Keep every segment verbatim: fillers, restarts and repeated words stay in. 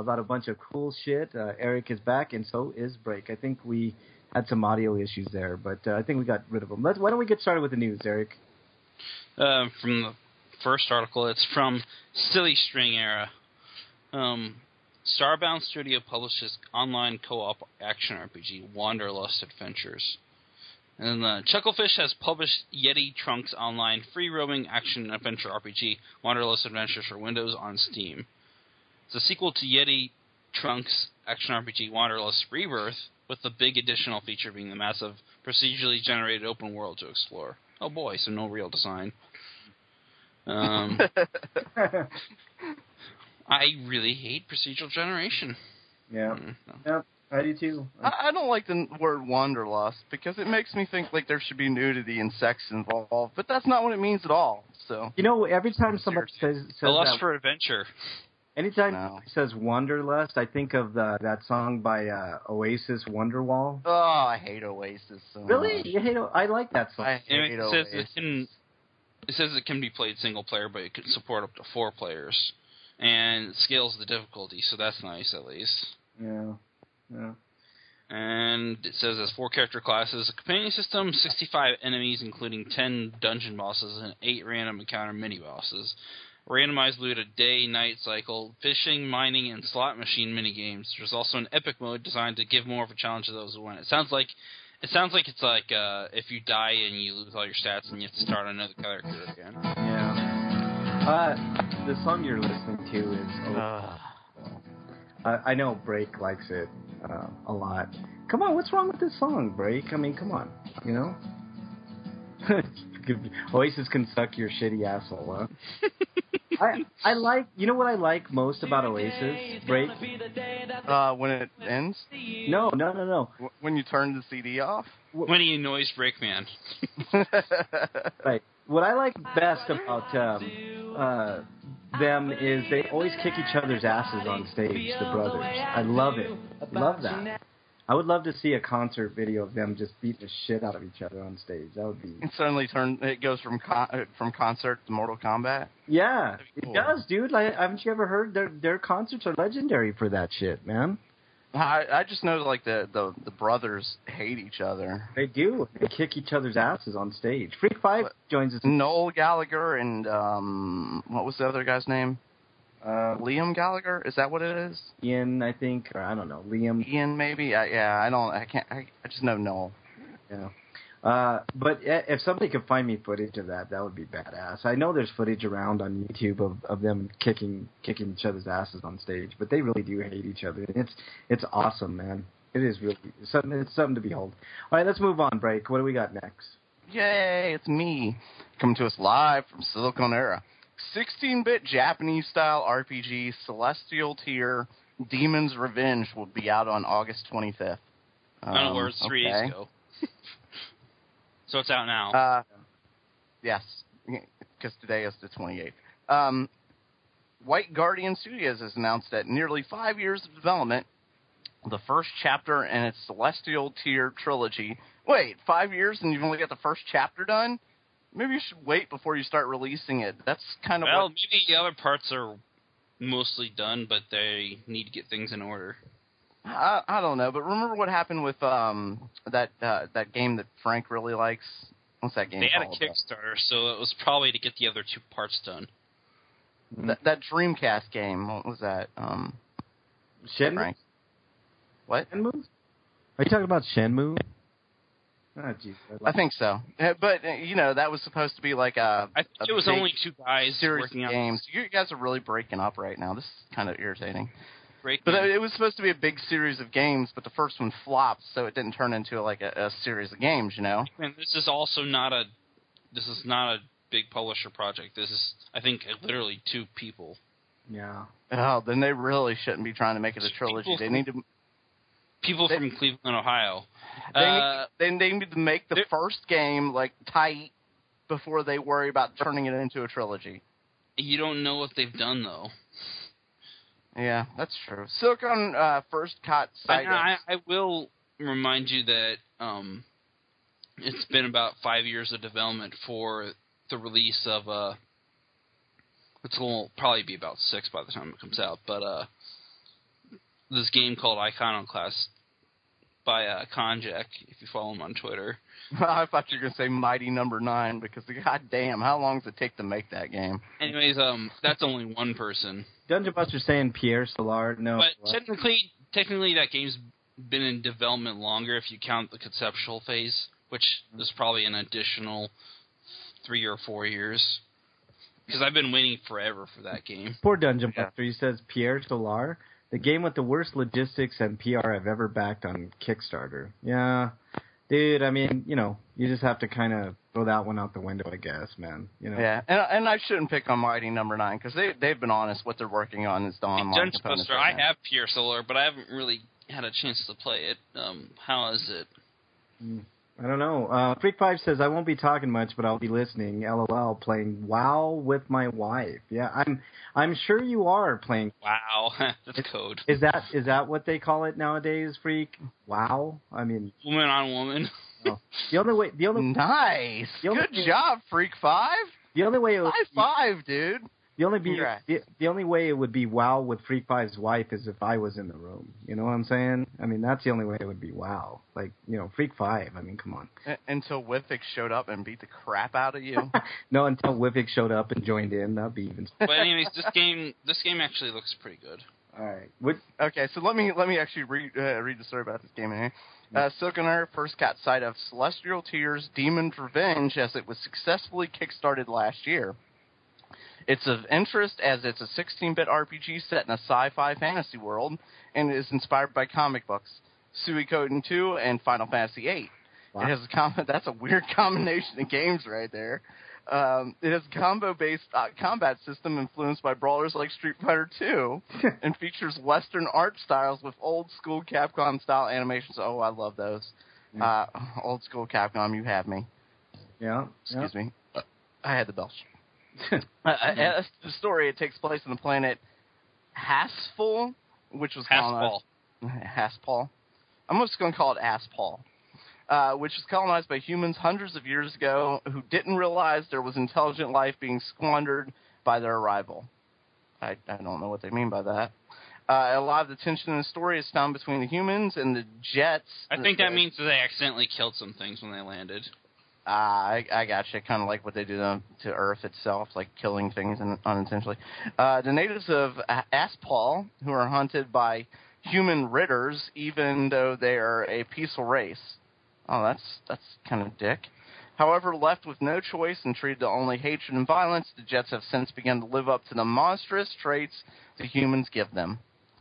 about a bunch of cool shit. Uh, Eric is back, and so is Break. I think we had some audio issues there, but uh, I think we got rid of them. Let's, why don't we get started with the news, Eric? Uh, from the first article, it's from Silly String Era. Um, Starbound Studio publishes online co-op action R P G, Wanderlust Adventures. And uh, Chucklefish has published Yeti Trunks Online free-roaming action adventure R P G, Wanderlust Adventures for Windows on Steam. It's a sequel to Yeti Trunks action R P G Wanderlust Rebirth, with the big additional feature being the massive procedurally generated open world to explore. Oh boy, so no real design. Um, I really hate procedural generation. Yeah. Mm, no. Yeah. I do too. I, I don't like the word wanderlust because it makes me think like there should be nudity and sex involved, but that's not what it means at all. So you know, every time somebody says, says a lust that, for adventure. Anytime no. it says Wanderlust, I think of the, that song by uh, Oasis, Wonderwall. Oh, I hate Oasis so Really? much. You hate? I like that song. I hate it Oasis. says it can. It says it can be played single player, but it can support up to four players, and it scales the difficulty, so that's nice at least. Yeah. Yeah. And it says as four character classes, a companion system, sixty-five enemies, including ten dungeon bosses and eight random encounter mini bosses. Randomized loot, a day-night cycle, fishing, mining, and slot machine minigames. There's also an epic mode designed to give more of a challenge to those who win. It sounds like it sounds like it's like uh, if you die and you lose all your stats and you have to start another character again. Yeah. Uh, the song you're listening to is. Uh. Uh, I know Break likes it uh, a lot. Come on, what's wrong with this song, Break? I mean, come on, you know. Oasis can suck your shitty asshole, huh? I I like, you know what I like most about Oasis, Break? Uh, when it ends? No, no, no, no. W- when you turn the C D off? When he annoys Breakman. Right. What I like best about um, uh, them is they always kick each other's asses on stage, the brothers. I love it. I love that. I would love to see a concert video of them just beating the shit out of each other on stage. That would be. It suddenly turn. It goes from con- uh, from concert to Mortal Kombat. Yeah, Cool. it does, dude. Like, haven't you ever heard their their concerts are legendary for that shit, man? I, I just know like the, the the brothers hate each other. They do. They kick each other's asses on stage. Freak Five What? joins us. Noel Gallagher and um, what was the other guy's name? Uh, Liam Gallagher, is that what it is? Ian, I think, or I don't know, Liam. Ian, maybe. I, yeah, I don't. I can't. I, I just know Noel. Yeah. Uh, but if somebody could find me footage of that, that would be badass. I know there's footage around on YouTube of, of them kicking kicking each other's asses on stage, but they really do hate each other. It's it's awesome, man. It is really something. It's something to behold. All right, let's move on. Break. What do we got next? Yay! It's me coming to us live from Silicon Era. sixteen-bit Japanese-style R P G Celestial Tier Demon's Revenge will be out on August twenty-fifth. Um, I don't know where it's three okay. days ago. So it's out now. Uh, yes, because today is the twenty-eighth. Um, White Guardian Studios has announced that nearly five years of development, the first chapter in its Celestial Tier trilogy. Wait, five years and you've only got the first chapter done? Maybe you should wait before you start releasing it. That's kind of well, what... maybe the other parts are mostly done, but they need to get things in order. I, I don't know, but remember what happened with um that uh, that game that Frank really likes? What's that game They had a called? Kickstarter, so it was probably to get the other two parts done. That, that Dreamcast game, what was that? Um, Shenmue? Frank. What? Shenmue? Are you talking about Shenmue? Oh, jeez. I think so. Uh, But, uh, you know, that was supposed to be like a I think a it was big only two guys series working of on games. You guys are really breaking up right now. This is kind of irritating. Break. But uh, it was supposed to be a big series of games, but the first one flopped, so it didn't turn into like a, a series of games, you know? And this is also not a. This is not a big publisher project. This is, I think, literally two people. Yeah. Oh, then they really shouldn't be trying to make it a trilogy. They need to... People They- from Cleveland, Ohio. They, Uh, need, they, they need to make the they're- first game, like, tight before they worry about turning it into a trilogy. You don't know what they've done, though. Yeah, that's true. Silicon uh, first caught sight And I, of... I will remind you that um, it's been about five years of development for the release of uh, it will probably be about six by the time it comes out. But uh, this game called Iconoclast by uh, Konjac, if you follow him on Twitter. I thought you were going to say Mighty Number Nine, because god damn, how long does it take to make that game? Anyways, um, that's only one person. Dungeon Buster's saying Pierre Solar. No, But what? technically, technically, that game's been in development longer if you count the conceptual phase, which is probably an additional three or four years. Because I've been waiting forever for that game. Poor Dungeon Yeah. Buster. He says Pierre Solar, the game with the worst logistics and P R I've ever backed on Kickstarter. Yeah, dude. I mean, you know, you just have to kind of throw that one out the window, I guess, man. You know. Yeah, and and I shouldn't pick on Mighty Number Nine, because they they've been honest. What they're working on is the online Dungeon components. Buster, right I now. have Pierre Solar, but I haven't really had a chance to play it. Um, how is it? Mm, I don't know. Uh, Freak Five says I won't be talking much, but I'll be listening. LOL, playing WoW with my wife. Yeah, I'm. I'm sure you are playing. Wow, that's code. Is that is that what they call it nowadays, Freak? WoW. I mean, Woman on woman. no. the only way. The only. Nice. The only- Good job, Freak Five. The only way. It would, High five, dude. The only be Congrats. the, the only way it would be WoW with Freak Five's wife is if I was in the room. You know what I'm saying? I mean, that's the only way it would be WoW. Like, you know, Freak Five. I mean, come on. Uh, Until Withix showed up and beat the crap out of you. No, until Wivik showed up and joined in, that'd be even. But anyways, this game, this game actually looks pretty good. All right. What? Okay, so let me let me actually read uh, read the story about this game in here. Uh, Silkener first got sight of Celestial Tears Demon's Revenge as it was successfully kickstarted last year. It's of interest as it's a sixteen-bit R P G set in a sci-fi fantasy world and is inspired by comic books, Suikoden two and Final Fantasy eight. Wow. It has a com- that's a weird combination of games right there. Um, it has a combo-based uh, combat system influenced by brawlers like Street Fighter two and features Western art styles with old-school Capcom-style animations. Oh, I love those. Uh, old-school Capcom, you have me. Yeah. Excuse me. I had the belch. uh, as the story, it takes place on the planet Haspel, which was Haspal. colonized. Haspal. I'm just going to call it Aspal. Uh, which was colonized by humans hundreds of years ago who didn't realize there was intelligent life being squandered by their arrival. I, I don't know what they mean by that. Uh, a lot of the tension in the story is found between the humans and the Jets. I think that means that they accidentally killed some things when they landed. Ah, I, I gotcha. Kind of like what they do to, to Earth itself, like killing things in, unintentionally. Uh, the natives of Aspal, who are hunted by human ridders, even though they are a peaceful race. Oh, that's that's kind of dick. However, left with no choice and treated to only hatred and violence, the Jets have since begun to live up to the monstrous traits the humans give them.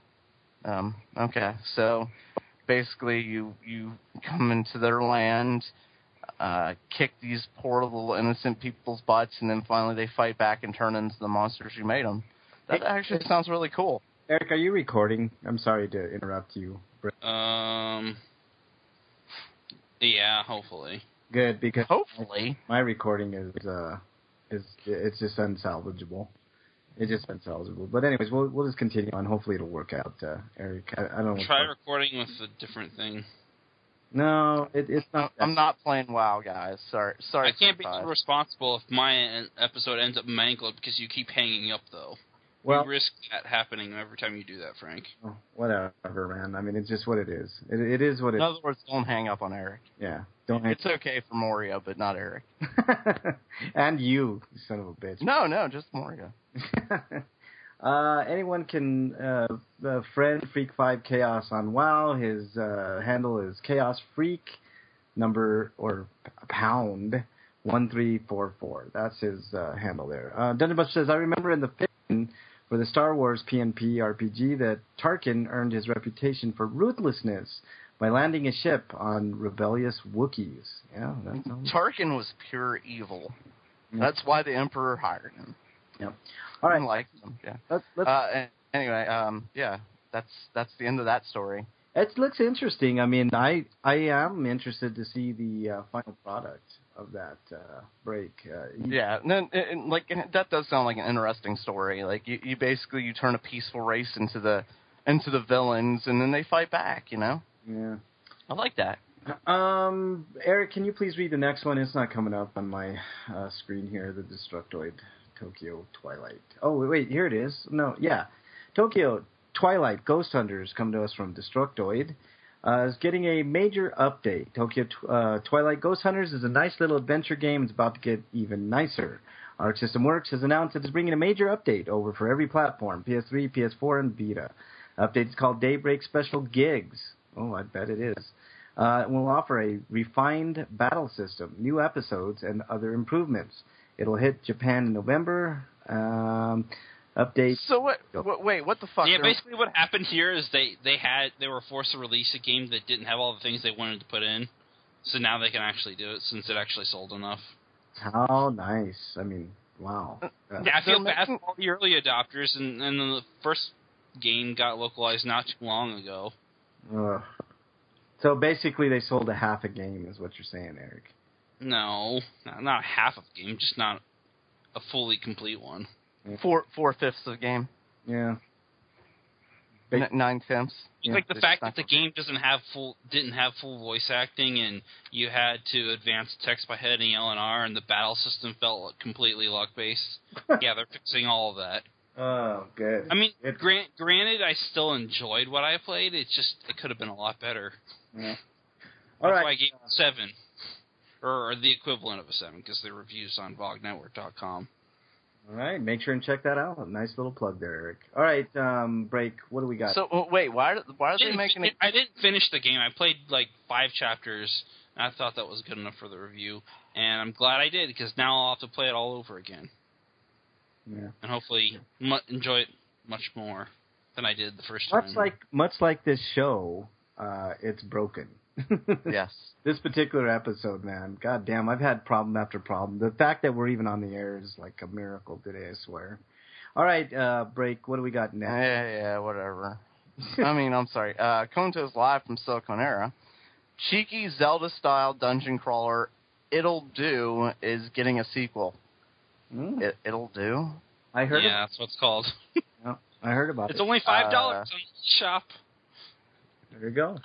Um, okay, so basically you you come into their land, uh, kick these poor little innocent people's butts, and then finally they fight back and turn into the monsters you made them. That Hey, actually sounds really cool. Eric, are you recording? I'm sorry to interrupt you. Um. Yeah, hopefully. Good, because Hopefully. my recording is uh is it's just unsalvageable. It's just unsalvageable. But anyways, we'll we'll just continue on. Hopefully it'll work out, uh, Eric. I, I don't know. Try recording with a different thing. No, it, it's not. I'm not playing WoW, guys. Sorry, sorry. I can't be Five. held responsible if my episode ends up mangled because you keep hanging up, though. Well, you risk that happening every time you do that, Frank. oh, whatever, man. I mean, it's just what it is. It, it is what it In is. other words, don't hang up on Eric. Yeah, don't. Hang- It's okay for Moria, but not Eric. And you, you son of a bitch. No, no, just Moria. uh, anyone can uh, uh, friend Freak Five Chaos on WoW. His uh, handle is Chaos Freak number or pound one three four four. That's his uh, handle there. Uh, Dungeon Buster says, I remember in the fiction for the Star Wars P N P R P G that Tarkin earned his reputation for ruthlessness by landing a ship on rebellious Wookiees. Yeah, that sounds. Tarkin was pure evil. Yeah. That's why the Emperor hired him. Yep. All right. I liked him. Yeah. Let's, let's, Uh, and anyway, um, yeah, that's that's the end of that story. it looks interesting. I mean, I I am interested to see the uh, final product of that uh, break. Uh, you- Yeah, and then, and, like and that does sound like an interesting story. Like you, you basically you turn a peaceful race into the into the villains, and then they fight back. You know, Yeah. I like that. Um, Eric, can you please read the next one? It's not coming up on my uh, screen here. The Destructoid Tokyo Twilight. Oh, wait, wait, here it is. No, yeah. Tokyo Twilight Ghost Hunters, come to us from Destructoid, uh, is getting a major update. Tokyo uh, Twilight Ghost Hunters is a nice little adventure game. It's about to get even nicer. Arc System Works has announced it is bringing a major update over for every platform, P S three, P S four, and Vita. Update is called Daybreak Special Gigs. Oh, I bet it is. Uh, it will offer a refined battle system, new episodes, and other improvements. It'll hit Japan in November. Um, update. So what, what? Wait, what the fuck? Yeah, basically what happened here is they, they had they were forced to release a game that didn't have all the things they wanted to put in. So now they can actually do it since it actually sold enough. How nice. I mean, wow. Uh, yeah, I feel They're bad making- for all the early adopters, and, and then the first game got localized not too long ago. uh, so basically they sold a half a game is what you're saying, Eric. No, not, not half of the game, just not a fully complete one. Four four fifths of the game, Yeah. N- nine tenths. Just like the fact that the game doesn't have full, didn't have full voice acting, and you had to advance text by hitting L and R, and the battle system felt completely luck based. Yeah, they're fixing all of that. Oh, good. I mean, It- grant, granted, I still enjoyed what I played. It's just it could have been a lot better. Yeah. That's All right. why I gave it a seven, or, or the equivalent of a seven, because the reviews on Vog Network dot com. All right. Make sure and check that out. Nice little plug there, Eric. All right. Um, break. What do we got? So uh, wait, why are why are I they didn't, making it? I didn't finish the game. I played like five chapters, and I thought that was good enough for the review. And I'm glad I did, because now I'll have to play it all over again. Yeah. And hopefully mu- enjoy it much more than I did the first Much time. like much like this show, uh, it's broken. Yes. This particular episode, man, god damn, I've had problem after problem. The fact that we're even on the air is like a miracle today, I swear. All right, uh, break. What do we got next? Yeah, yeah, whatever. I mean, I'm sorry. Uh, Konto's live from Siliconera. Cheeky Zelda-style dungeon crawler It'll Do is getting a sequel. Mm, It, it'll Do? I heard. yeah, that's what it's called. It. No, I heard about It's it. only five dollars Uh, on the shop. There you go.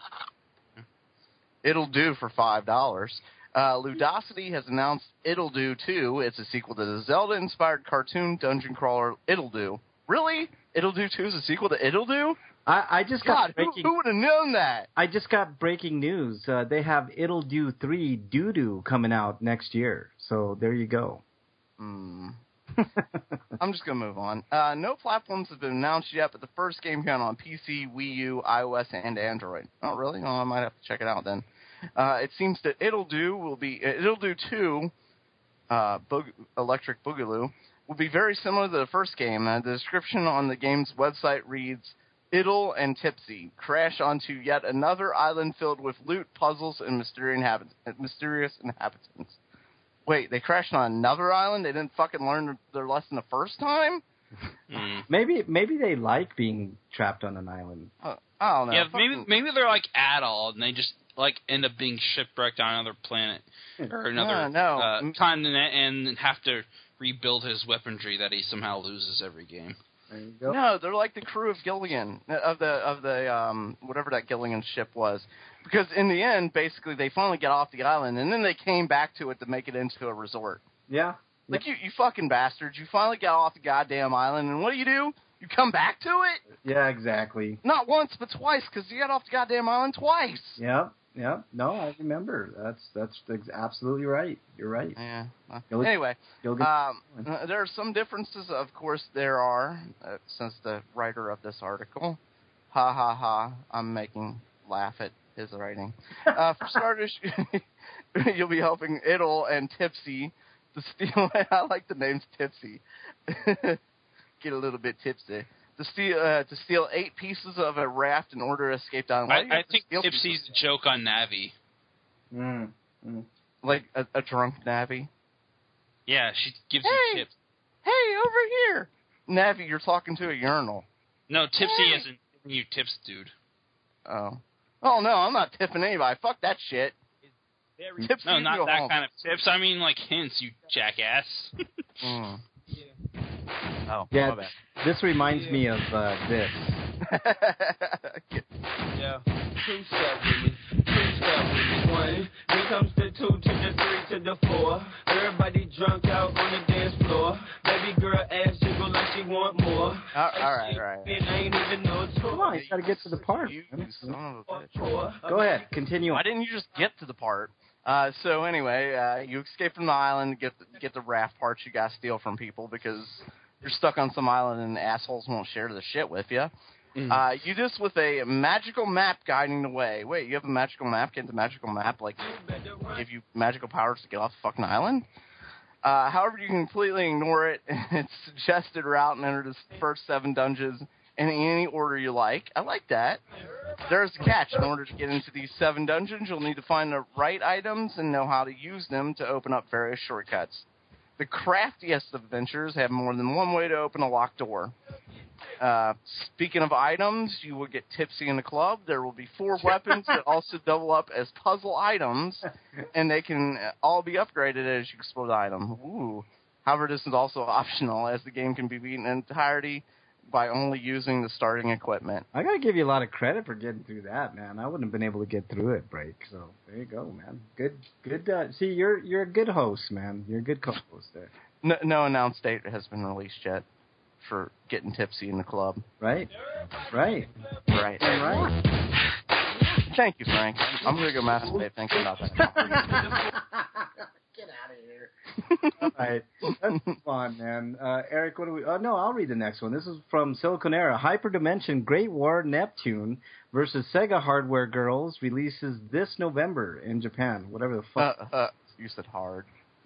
It'll Do for five dollars. Uh, Ludosity has announced It'll Do two. It's a sequel to the Zelda-inspired cartoon dungeon crawler It'll Do. Really? It'll Do two is a sequel to It'll Do? I, I just got God, who, breaking. who would have known that? I just got breaking news. Uh, they have It'll Do three Doo Doo coming out next year. So there you go. Hmm. I'm just going to move on. Uh, no platforms have been announced yet, but the first game came out on P C, Wii U, iOS, and Android. Oh, really? Oh, I might have to check it out then. Uh, it seems that It'll Do will be It'll Do two, uh, Boog- Electric Boogaloo, will be very similar to the first game. Uh, the description on the game's website reads, It'll and Tipsy crash onto yet another island filled with loot, puzzles, and mysterious, inhabit- mysterious inhabitants. Wait, they crashed on another island? They didn't fucking learn their lesson the first time? Mm. Maybe maybe they like being trapped on an island. Uh, I don't know. Yeah, Fucking- maybe maybe they're like Adol, and they just like end up being shipwrecked on another planet or another Yeah, no. uh, Mm. continent, and have to rebuild his weaponry that he somehow loses every game. There you go. No, they're like the crew of Gilligan, of the of the um whatever that Gilligan ship was, because in the end, basically they finally get off the island, and then they came back to it to make it into a resort. Yeah. Like you, you fucking bastards! You finally got off the goddamn island, and what do you do? You come back to it? Yeah, exactly. Not once, but twice, because you got off the goddamn island twice. Yep. Yep. No, I remember. That's that's ex- absolutely right. You're right. Yeah. Well, Gilligan- anyway, Gilligan- um, uh, there are some differences. Of course, there are, uh, since the writer of this article, ha ha ha, I'm making laugh at his writing. Uh, for starters, you'll be helping It'll and Tipsy to steal. I like the names Tipsy. Get a little bit tipsy. To steal, uh, to steal eight pieces of a raft in order to escape down. Why do you I, I have to think steal Tipsy's pieces? a joke on Navi. Mm, mm. Like a, a drunk Navi. Yeah, she gives Hey! you tips. Hey, over here! Navi, you're talking to a urinal. No, Tipsy Hey! isn't giving you tips, dude. Oh. Oh, no, I'm not tipping anybody. Fuck that shit. Tips No, you not go that home. kind of tips. I mean, like hints, you jackass. Mm. Oh, Yeah, my bad. this reminds me of uh, this. Yeah. Two step with me. Two step with me. One. Here comes the two to the three to the four. Everybody drunk out on the dance floor. Baby girl ass jiggle like she want more. All, all right, all right. And I ain't even know it's Come on, you gotta get to the part. You, man. you son of a bitch. Go ahead, continue. Why didn't you just get to the part? Uh, so anyway, uh, you escape from the island, get the, get the raft parts you gotta steal from people because you're stuck on some island and assholes won't share the shit with you. Mm. Uh, you do this with a magical map guiding the way. Wait, you have a magical map? Can't the magical map, like, give you magical powers to get off the fucking island? Uh, however, you can completely ignore it. It's suggested route and enter the first seven dungeons in any order you like. I like that. There's a catch. In order to get into these seven dungeons, you'll need to find the right items and know how to use them to open up various shortcuts. The craftiest adventurers have more than one way to open a locked door. Uh, speaking of items, you will get tipsy in the club. There will be four weapons that also double up as puzzle items, and they can all be upgraded as you explore the item. Ooh. However, this is also optional, as the game can be beaten in entirety by only using the starting equipment. I gotta give you a lot of credit for getting through that, man. I wouldn't have been able to get through it, Break. So there you go, man. Good, good. Uh, see, you're you're a good host, man. You're a good co-host there. No, no announced date has been released yet for getting tipsy in the club. Right, right, right, right. Thank you, Frank. I'm gonna go masturbate thinking about that. Get out of here. All right, that's fun, man. Uh, Eric, what do we? Oh no, I'll read the next one. This is from Siliconera. Hyperdimension Great War Neptune versus Sega Hardware Girls releases this November in Japan. Whatever the fuck. Uh, uh, you said hard.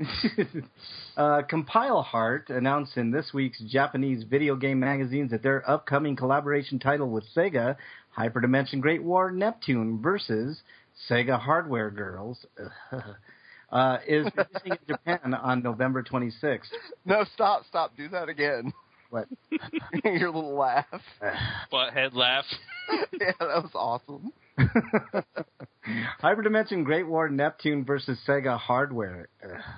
uh, Compile Heart announced in this week's Japanese video game magazines that their upcoming collaboration title with Sega, Hyperdimension Great War Neptune versus Sega Hardware Girls, uh, is releasing in Japan on November twenty-sixth. No, stop, stop. Do that again. What? Your little laugh. Butthead laugh. Yeah, that was awesome. Hyperdimension Great War Neptune versus Sega Hardware.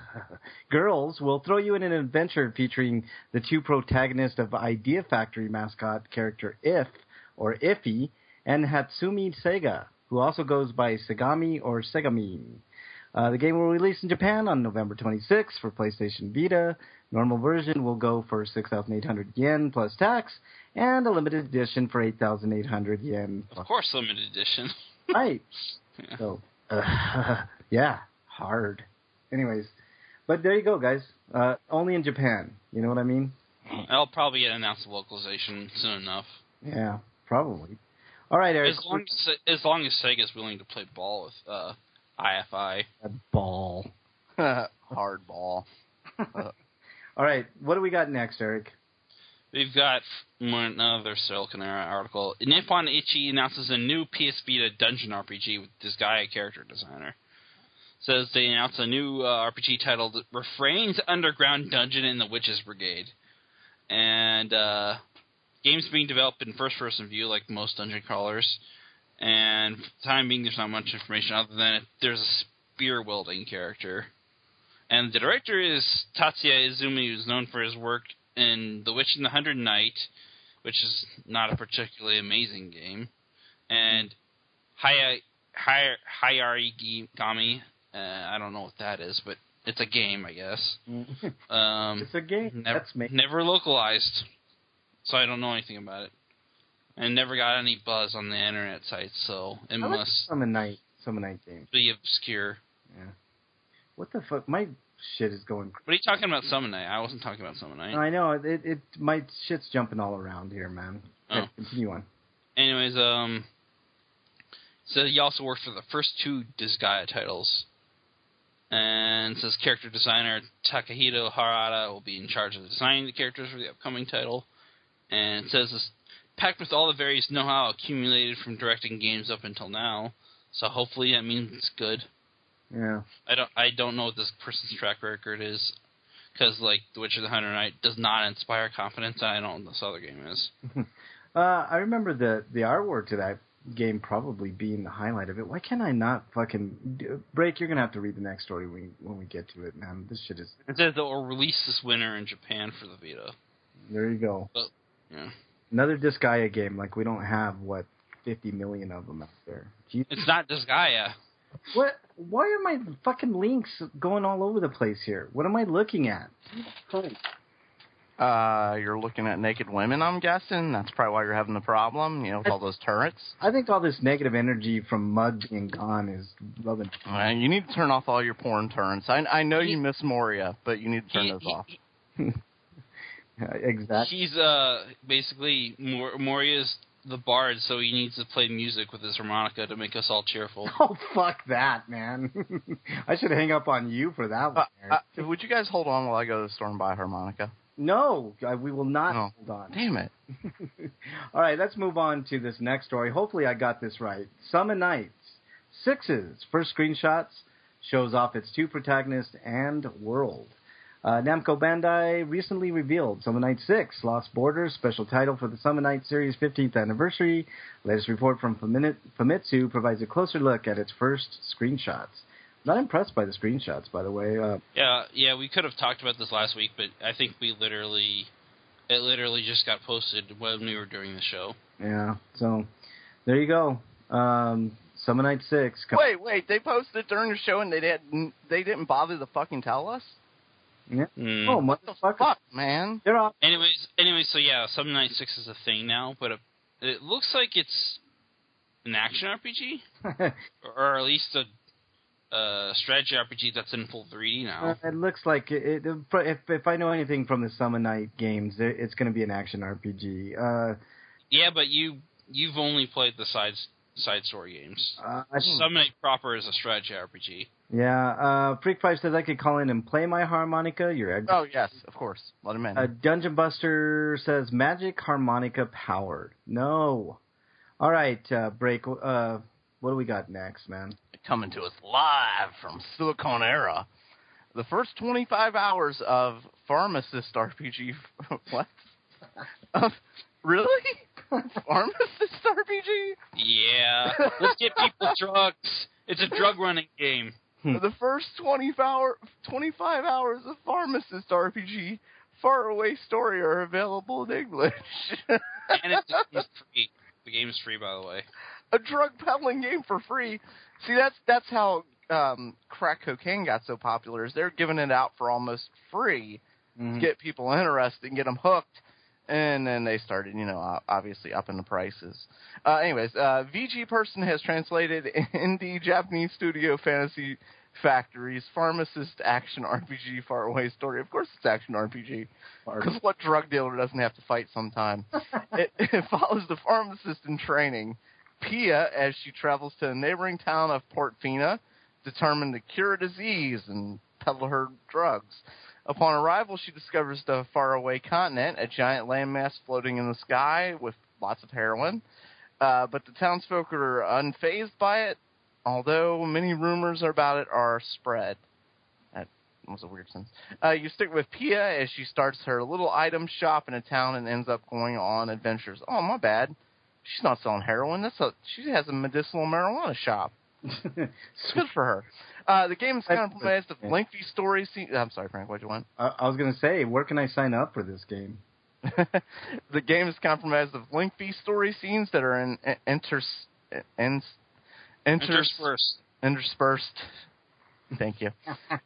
Girls will throw you in an adventure featuring the two protagonists of Idea Factory mascot character If, or Iffy, and Hatsumi Sega, who also goes by Segami or Segami. Uh, the game will release in Japan on November twenty-sixth for PlayStation Vita. Normal version will go for six thousand eight hundred yen plus tax, and a limited edition for eight thousand eight hundred yen. Of course, limited edition. Right. Yeah. So, uh, yeah, hard. Anyways, but there you go, guys. Uh, only in Japan. You know what I mean? I'll probably get announced localization soon enough. Yeah, probably. All right, Eric. As long as, as long as Sega's willing to play ball with uh, I F I. A ball. Hard ball. All right, what do we got next, Eric? We've got another Siliconera article. Nippon Ichi announces a new P S Vita dungeon R P G with Disgaea character designer. Says they announced a new uh, R P G titled Refrain's Underground Dungeon in the Witches Brigade. And uh, game's being developed in first-person view like most dungeon crawlers. And for the time being, there's not much information other than it, there's a spear-wielding character. And the director is Tatsuya Izumi, who's known for his work in The Witch and the Hundred Knight, which is not a particularly amazing game, and Haya, Haya, Hayarigami, uh, I don't know what that is, but it's a game, I guess. Um, it's a game. Never, That's me. Never localized, so I don't know anything about it. And never got any buzz on the internet sites, so it I must like Summon Night, Summon Night game. be obscure. Yeah. What the fuck? My shit is going. What are you talking about, Summon Night? I wasn't talking about Summon Night. I know it. It my shit's jumping all around here, man. Okay, Oh. continue on. Anyways, um, so he also worked for the first two Disgaea titles, and says character designer Takahito Harada will be in charge of designing the characters for the upcoming title, and it says it's packed with all the various know-how accumulated from directing games up until now. So hopefully that means it's good. Yeah. I don't I don't know what this person's track record is, because like The Witcher the Hundred Knight does not inspire confidence, and I don't know what this other game is. uh, I remember the the artwork to that game probably being the highlight of it. Why can't I not fucking Break? You're gonna have to read the next story when when we get to it, man. This shit is. It says that will release this winter in Japan for the Vita. There you go. But, yeah. Another Disgaea game. Like we don't have what fifty million of them out there. Jesus. It's not Disgaea. What? Why are my fucking links going all over the place here? What am I looking at? Uh, you're looking at naked women, I'm guessing. That's probably why you're having the problem, you know, with all those turrets. I think all this negative energy from Mud being gone is rubbing. Uh, you need to turn off all your porn turrets. I, I know He- you miss Moria, but you need to turn He- those he- off. Exactly. He's uh basically Mor- Moria's the bard, so he needs to play music with his harmonica to make us all cheerful. Oh, fuck that, man. I should hang up on you for that one. Uh, uh, would you guys hold on while I go to the store and buy a harmonica? No, I- we will not No. hold on. Damn it. All right, let's move on to this next story. Hopefully I got this right. Summon Nights. Sixes. First screenshots shows off its two protagonists and world. Uh, Namco Bandai recently revealed Summon Night six, Lost Borders, special title for the Summon Night series' fifteenth anniversary. Latest report from Famitsu provides a closer look at its first screenshots. Not impressed by the screenshots, by the way. Uh, Yeah, yeah, we could have talked about this last week, but I think we literally, it literally just got posted when we were doing the show. yeah, so there you go. Um, Summon Night six. Wait, wait, they posted it during the show and they didn't, they didn't bother to fucking tell us? Yeah. Mm. Oh, What the motherfucker. fuck, man? They're off. Anyways, anyways, so yeah, Summon Night six is a thing now, but it, it looks like it's an action R P G, or, or at least a uh, strategy R P G that's in full three D now. Uh, it looks like it, it, if if I know anything from the Summon Night games, it, it's going to be an action R P G. Uh, Yeah, but you you've only played the side side story games. uh, I, Summon Night proper is a strategy R P G. yeah. Uh, Freak Five says I could call in and play my harmonica. You're egg. Oh, yes, of course. Let him in. Uh, Dungeon Buster says magic harmonica powered. No. All right, uh, break. Uh, what do we got next, man? Coming to us live from Silicon Era. The first twenty-five hours of Pharmacist R P G. What? Uh, really? Pharmacist R P G? Yeah, let's get people drugs. It's a drug running game. The first twenty-five, hour, twenty-five hours of Pharmacist R P G Faraway Story are available in English. And it's, it's free. The game is free, by the way. A drug peddling game for free. See, that's that's how um, crack cocaine got so popular. Is they're giving it out for almost free Mhm. to get people interested and get them hooked. And then they started, you know, obviously upping the prices. Uh, anyways, uh, V G Person has translated indie Japanese studio Fantasy Factory's Pharmacist Action R P G Faraway Story. Of course it's action R P G. Because what drug dealer doesn't have to fight sometime? it, it follows the pharmacist in training, Pia, as she travels to the neighboring town of Portofino, determined to cure a disease and peddle her drugs. Upon arrival, she discovers the faraway continent, a giant landmass floating in the sky with lots of heroin. Uh, but the townsfolk are unfazed by it, although many rumors about it are spread. That was a weird sentence. Uh, you stick with Pia as she starts her little item shop in a town and ends up going on adventures. Oh, my bad. She's not selling heroin. That's a, she has a medicinal marijuana shop. It's good for her. Uh, the game is kind of comprised of lengthy story scenes. I'm sorry, Frank, what'd you want? I, I was going to say, where can I sign up for this game? The game is comprised of lengthy story scenes that are in, in, inters, in, inters, Interspersed. interspersed. Thank you.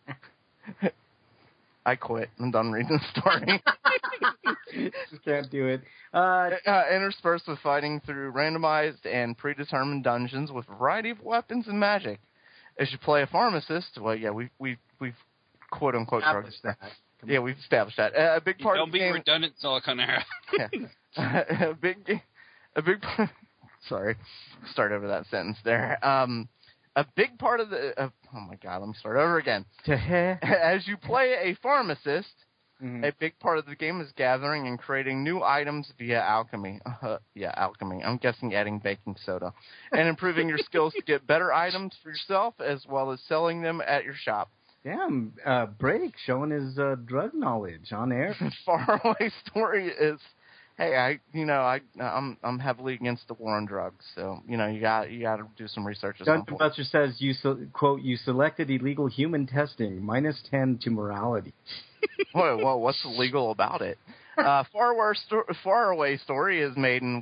I quit. I'm done reading the story. Just can't do it. Uh, uh, interspersed with fighting through randomized and predetermined dungeons with a variety of weapons and magic. As you play a pharmacist, well, yeah, we we we've quote unquote drugs. that. Yeah, we've established that. Uh, a big part Don't of the be game. redundant, Silicon Era. Yeah. a big, a big. Sorry, start over that sentence there. Um, a big part of the. Uh, oh my God, let me start over again. As you play a pharmacist, Mhm. a big part of the game is gathering and creating new items via alchemy. Uh, yeah, alchemy. I'm guessing adding baking soda, and improving your skills to get better items for yourself, as well as selling them at your shop. Damn, uh, Break showing his uh, drug knowledge on air. Faraway Story is, hey, I, you know, I, I'm, I'm heavily against the war on drugs, so you know, you got, you got to do some research. At some Dungeon point. Buster says, "You se- quote, you selected illegal human testing, minus ten to morality." Whoa, whoa, what's illegal about it? Uh, Faraway, Sto- Faraway Story is made in Wolf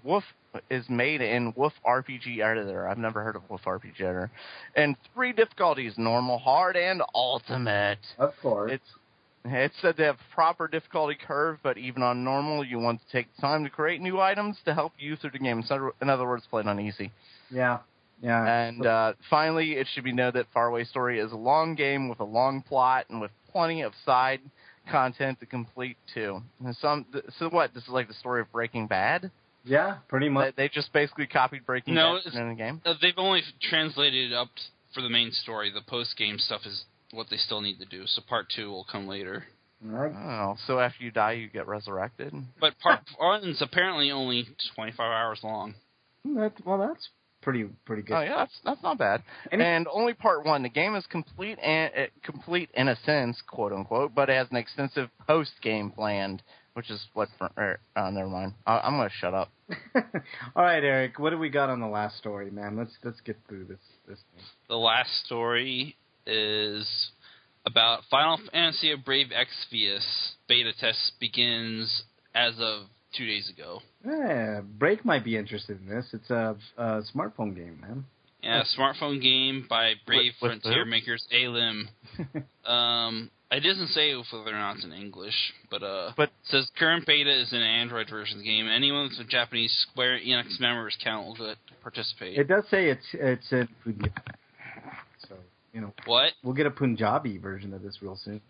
is made in Wolf R P G Editor. I've never heard of Wolf R P G Editor. And three difficulties: normal, hard, and ultimate. Of course. It's it's said to have proper difficulty curve, but even on normal, you want to take time to create new items to help you through the game. So, in other words, play it on easy. Yeah. Yeah. And uh, finally, it should be noted that Faraway Story is a long game with a long plot and with plenty of side content to complete too. And some, so what? This is like the story of Breaking Bad? Yeah, pretty much. They, they just basically copied Breaking no, Bad in the game? Uh, they've only translated it up for the main story. The post-game stuff is what they still need to do, so part two will come later. Right. Oh, so after you die, you get resurrected? But part one's apparently only twenty-five hours long. That, well, that's pretty pretty good. Oh yeah, that's that's not bad. Any- and only part one. The game is complete and uh, complete in a sense, quote unquote, but it has an extensive post game planned, which is what. Er, uh, never mind. I, I'm gonna shut up. All right, Eric. What do we got on the last story, man? Let's let's get through this this thing. The last story is about Final Fantasy of Brave Exvius beta test begins as of two days ago. Yeah, Break might be interested in this. It's a, a smartphone game, man. Yeah, a smartphone game by Brave With- with Frontier who? makers Alim. um, it doesn't say whether or not it's in English, but uh, But- it says current beta is an Android version of the game. Anyone with a Japanese Square Enix members account will get to participate. It does say it's it's in Punjabi, so you know What? we'll get a Punjabi version of this real soon.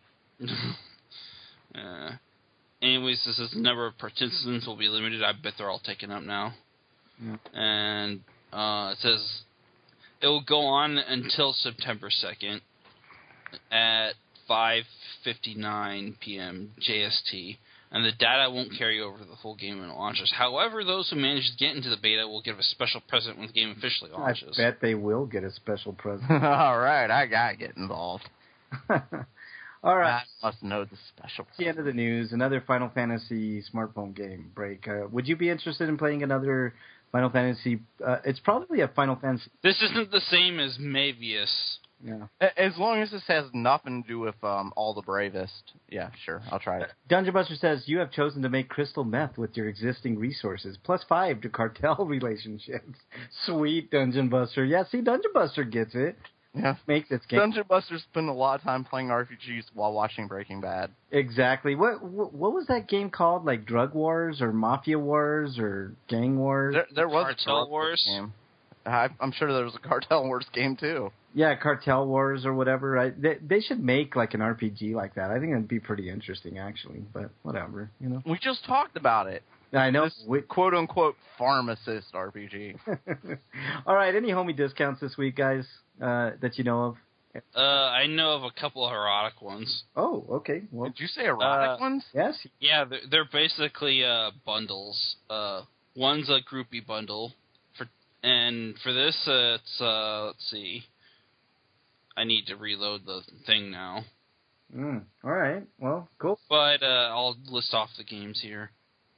uh, anyways, this says the number of participants will be limited. I bet they're all taken up now. Yeah. And uh, it says it will go on until September second at five fifty-nine p.m. J S T, and the data won't carry over to the full game when it launches. However, those who manage to get into the beta will get a special present when the game officially I launches. bet they will get a special present. All right, I gotta get involved. All right. I must know the special. That's the end of the news. Another Final Fantasy smartphone game, Break. Uh, would you be interested in playing another Final Fantasy? Uh, it's probably a Final Fantasy. This isn't the same as Mavius. Yeah. A- As long as this has nothing to do with um, All the Bravest, yeah, sure, I'll try it. Dungeon Buster says you have chosen to make crystal meth with your existing resources, plus five to cartel relationships. Sweet, Dungeon Buster. Yeah, see, Dungeon Buster gets it. Yeah. Make this game. Dungeon Buster spend a lot of time playing R P Gs while watching Breaking Bad. Exactly. What, what what was that game called? Like Drug Wars or Mafia Wars or Gang Wars? There, there was Cartel a Drug Wars? game. I, I'm sure there was a Cartel Wars game too. Yeah, Cartel Wars or whatever. I, they, they should make like an R P G like that. I think it'd be pretty interesting, actually. But whatever, you know. We just talked about it. I know. This We, quote unquote pharmacist R P G. All right. Any homie discounts this week, guys, uh, that you know of? Uh, I know of a couple of erotic ones. Oh, okay. Well, Did you say erotic Uh, ones? yes. Yeah, they're, they're basically uh, bundles. Uh, one's a groupie bundle, for, and for this, uh, it's uh, let's see. I need to reload the thing now, Mm, all right. Well, cool. but uh, I'll list off the games here.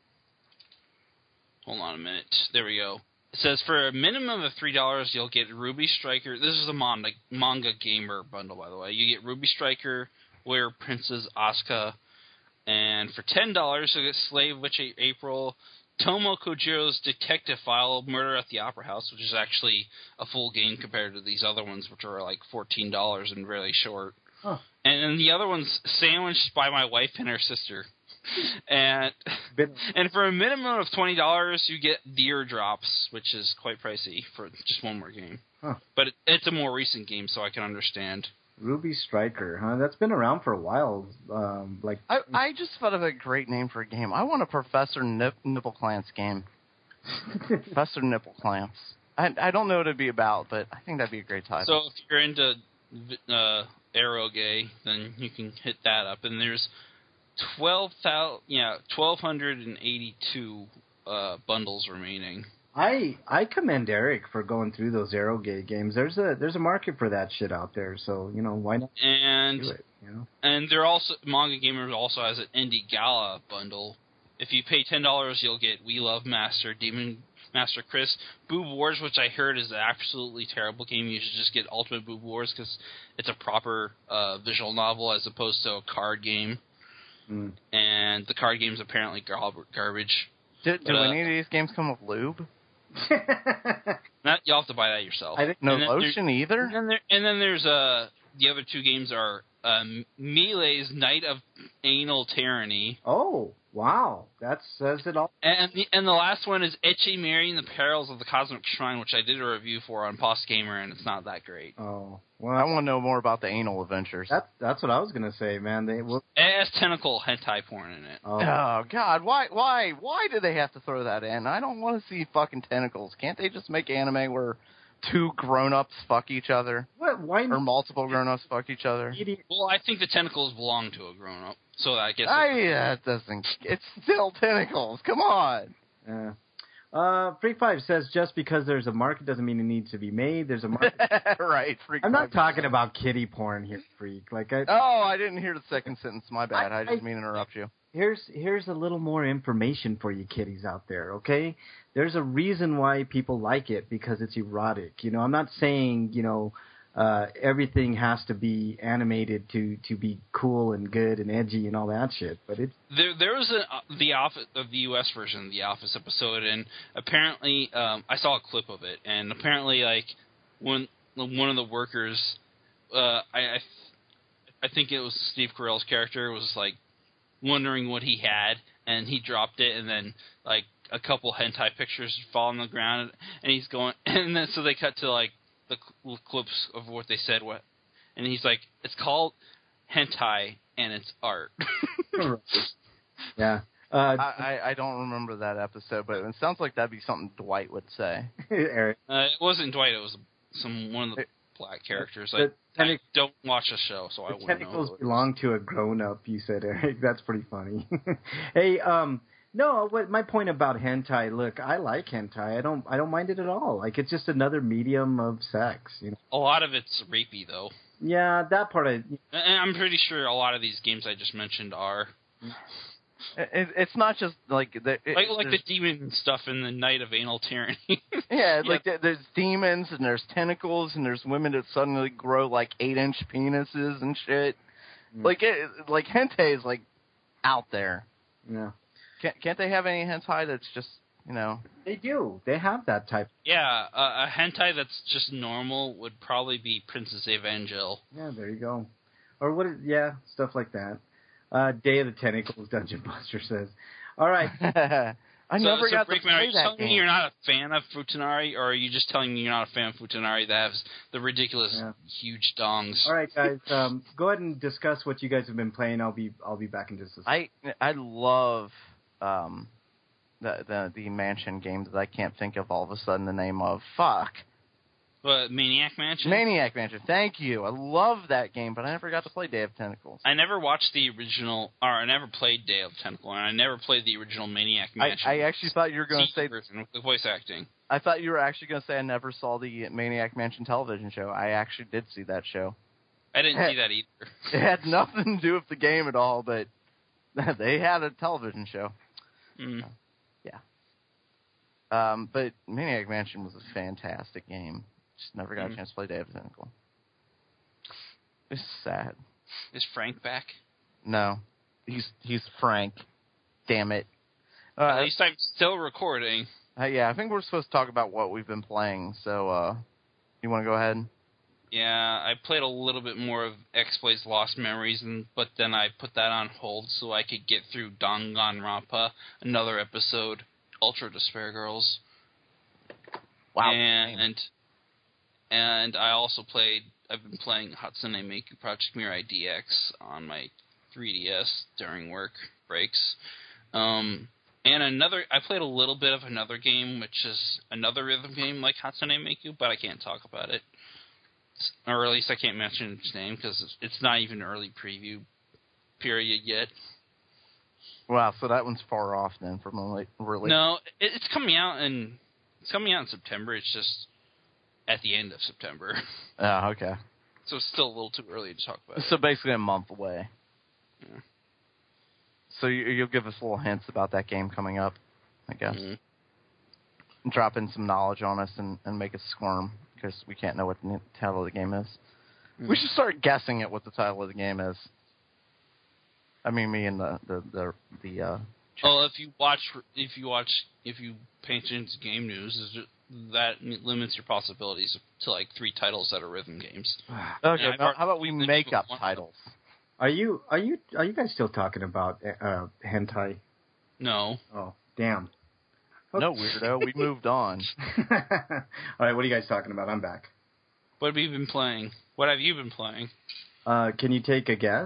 Hold on a minute. There we go. It says for a minimum of three dollars, you'll get Ruby Striker. This is a manga, manga gamer bundle, by the way. You get Ruby Striker, Warrior Princess Asuka, and for ten dollars, you'll get Slave Witch April, Tomo Kojiro's Detective File, Murder at the Opera House, which is actually a full game compared to these other ones, which are like fourteen dollars and really short. Huh. And then the other one's Sandwiched by My Wife and Her Sister. And Bit- and for a minimum of twenty dollars, you get Deer Drops, which is quite pricey for just one more game. Huh. But it, it's a more recent game, so I can understand. Ruby Striker, huh? That's been around for a while. Um, like I, I just thought of a great name for a game. I want a Professor Nip, Nipple Clamps game. Professor Nipple Clamps. I, I don't know what it'd be about, but I think that'd be a great title. So if you're into uh, Aerogay, then you can hit that up. And there's twelve thousand, yeah, twelve hundred and eighty-two uh, bundles remaining. I I commend Eric for going through those Aerogay games. There's a there's a market for that shit out there. So you know why not And do it? You know. and they're also Manga Gamer also has an Indie Gala bundle. If you pay ten dollars, you'll get We Love Master, Demon Master Chris, Boob Wars, which I heard is an absolutely terrible game. You should just get Ultimate Boob Wars because it's a proper uh, visual novel as opposed to a card game. Mm. And the card game's apparently gar- garbage. do do but, uh, any of these games come with lube? Not you'll have to buy that yourself. I think No And then lotion either? And then, there, and then there's uh the other two games are um, Melee's Night of Anal Tyranny, Oh, wow. That says it all. and the and the last one is Eche Mary and the Perils of the Cosmic Shrine, which I did a review for on Post Gamer, and it's not that great. Oh, I well, want to know more about the anal adventures. that, that's what I was going to say, man. They well, It has tentacle hentai porn in it. oh, Oh God! Why? Why? Why do they have to throw that in? I don't want to see fucking tentacles. Can't they just make anime where two grown-ups fuck each other, what? Why or multiple grown-ups fuck each other? idiot? Well, I think the tentacles belong to a grown up, so I guess. I yeah, it doesn't. It's still tentacles. Come on. Uh, uh, Freak Five says just because there's a market doesn't mean it needs to be made. There's a market. Right. Freak I'm not five. talking about kitty porn here, Freak. Like, I, Oh, I didn't hear the second sentence. My bad. I, I- just mean to interrupt you. here's here's a little more information for you kiddies out there, okay? There's a reason why people like it, because it's erotic. You know, I'm not saying, you know, uh, everything has to be animated to, to be cool and good and edgy and all that shit, but it's There, there was a uh, the office of the U S version of the Office episode, and apparently, um, I saw a clip of it, and apparently, like when one of the workers, uh, I, I, I think it was Steve Carell's character, was like wondering what he had, and he dropped it, and then like a couple hentai pictures fall on the ground, and he's going, and then so they cut to like the cl- clips of what they said, what, and he's like, it's called hentai and it's art. yeah. Uh, I, I, I don't remember that episode, but it sounds like that'd be something Dwight would say. Eric, Uh, it wasn't Dwight. It was some one of the black characters. the I, I tentac- don't watch the show, so I the wouldn't know. tentacles who it was. belong to a grown-up, you said, Eric. That's pretty funny. Hey, um, no, what my point about hentai, look, I like hentai. I don't I don't mind it at all. Like, it's just another medium of sex, you know. A lot of it's rapey, though, Yeah, that part I and I'm pretty sure a lot of these games I just mentioned are It, it's not just like the, it, like like the there's- demon stuff in the Night of Anal Tyranny. yeah, like there- there's demons and there's tentacles and there's women that suddenly grow like eight inch penises and shit. Mm. Like it, like hentai is like out there. yeah. Can't can't they have any hentai that's just you know? They do. They have that type. Yeah, uh, a hentai that's just normal would probably be Princess Evangel. Yeah, there you go. Or what is, yeah, stuff like that. Uh, Day of the Tentacles, Dungeon Buster says. All right. I so, never so got to Brickman, are play you that telling game. me you're not a fan of Futanari, or are you just telling me you're not a fan of Futanari that has the ridiculous, Yeah. huge dongs? All right, guys. Um, go ahead and discuss what you guys have been playing. I'll be I'll be back in just a second. I I love um the the the mansion game that I can't think of all of a sudden the name of. Fuck. But Maniac Mansion? Maniac Mansion. Thank you. I love that game, but I never got to play Day of Tentacles. I never watched the original, or I never played Day of Tentacle, and I never played the original Maniac I, Mansion. I actually thought you were going to C D say. version with the voice acting. I thought you were actually going to say I never saw the Maniac Mansion television show. I actually did see that show. I didn't see that either. It had nothing to do with the game at all, but they had a television show. Mm. Um, but Maniac Mansion was a fantastic game. Just never got Mm. a chance to play Day of the Tentacle. It's sad. Is Frank back? No, he's he's Frank. Damn it. At Uh, least I'm still recording. uh, yeah, I think we're supposed to talk about what we've been playing. So, uh, you want to go ahead? Yeah, I played a little bit more of X-Play's Lost Memories, and but then I put that on hold so I could get through Danganronpa, another episode, Ultra Despair Girls. Wow. And and I also played. I've been playing Hatsune Miku Project Mirai D X on my three D S during work breaks. Um, and another, I played a little bit of another game, which is another rhythm game like Hatsune Miku, but I can't talk about it. Or at least I can't mention its name because it's not even early preview period yet. Wow, so that one's far off then from a late release. No, it, it's coming out in it's coming out in September. It's just at the end of September, Oh, okay. so it's still a little too early to talk about it. So basically a month away. Yeah. So you, you'll give us little hints about that game coming up, I guess. Mhm. Drop in some knowledge on us and, and make us squirm because we can't know what the title of the game is. Mhm. We should start guessing at what the title of the game is. I mean, me and the the the, the uh, Well, if you watch, if you watch, if you pay attention to game news, is it, that limits your possibilities to like three titles that are rhythm games. Okay, Yeah, now, how about we I've make up one- titles? Are you are you are you guys still talking about uh, hentai? No. Oh, damn. No, weirdo. We moved on. All right, what are you guys talking about? I'm back. What have you been playing? What have you been playing? Uh, can you take a guess?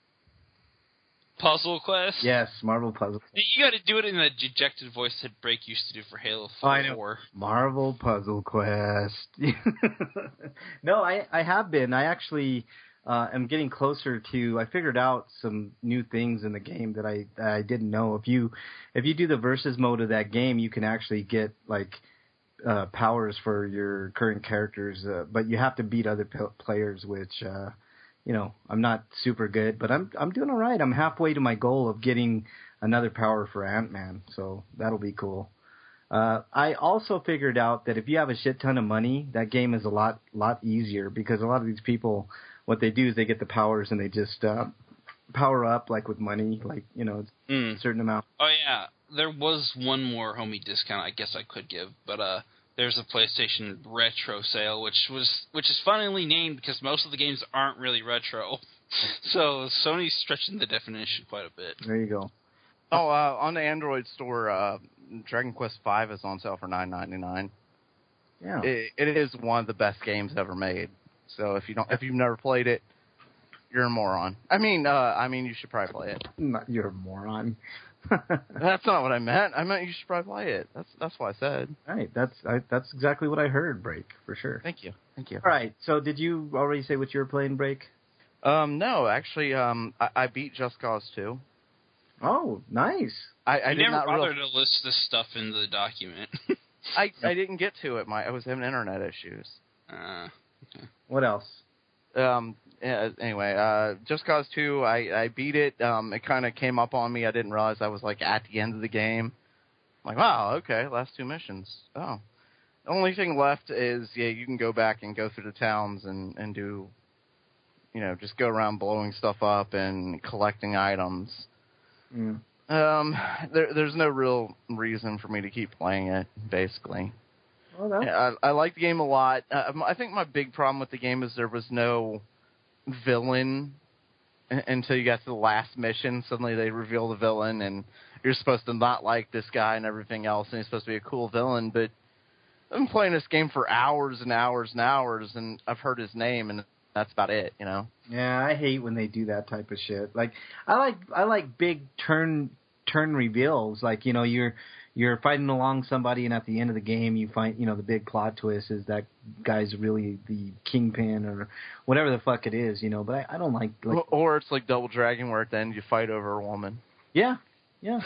Puzzle Quest? Yes, Marvel Puzzle. You got to do it in the dejected voice that Break used to do for Halo Oh, I know. four. Marvel Puzzle Quest. No, I, I have been. I actually uh, am getting closer to. I figured out some new things in the game that I that I didn't know. If you if you do the versus mode of that game, you can actually get like uh, powers for your current characters, uh, but you have to beat other p- players, which. Uh, You know, I'm not super good, but I'm I'm doing all right. I'm halfway to my goal of getting another power for Ant-Man, so that'll be cool. Uh, I also figured out that if you have a shit ton of money, that game is a lot lot easier because a lot of these people, what they do is they get the powers and they just uh, power up like with money, like you know, Mm. a certain amount. Oh, yeah. There was one more homie discount I guess I could give, but uh, there's a PlayStation Retro sale, which was which is funnily named because most of the games aren't really retro. So Sony's stretching the definition quite a bit. There you go. Oh, uh, on the Android store, uh, Dragon Quest five is on sale for nine ninety-nine. Yeah. It, it is one of the best games ever made. So if you don't, if you've never played it, you're a moron. I mean, uh, I mean, you should probably play it. Not, you're a moron. That's not what I meant. I meant you should probably play it. That's that's what I said. All right, that's I, that's exactly what I heard. Break for sure. Thank you. Thank you. All right. So did you already say what you were playing, Break? Um, no, actually, um, I, I beat Just Cause two. Oh, nice. I, I I did never not bothered real- to list this stuff in the document. I I didn't get to it. My I was having internet issues. uh, What else? Um. Yeah, anyway, uh, Just Cause two, I, I beat it. Um, it kind of came up on me. I didn't realize I was like at the end of the game. I'm like, wow, okay, last two missions. Oh, the only thing left is yeah, you can go back and go through the towns and and do, you know, just go around blowing stuff up and collecting items. Mm. Um, there there's no real reason for me to keep playing it. Basically, Well, that's, yeah, I, I like the game a lot. Uh, I think my big problem with the game is there was no villain until you got to the last mission. Suddenly they reveal the villain, and you're supposed to not like this guy and everything else, and he's supposed to be a cool villain. But I've been playing this game for hours and hours and hours, and I've heard his name, and that's about it. You know? yeah, I hate when they do that type of shit. Like, I like I like big turn turn reveals. Like, you know, you're you're fighting along somebody, and at the end of the game, you find, you know, the big plot twist is that guy's really the kingpin or whatever the fuck it is, you know. But I, I don't like, like Or, or it's like Double Dragon, where at the end you fight over a woman. yeah, yeah.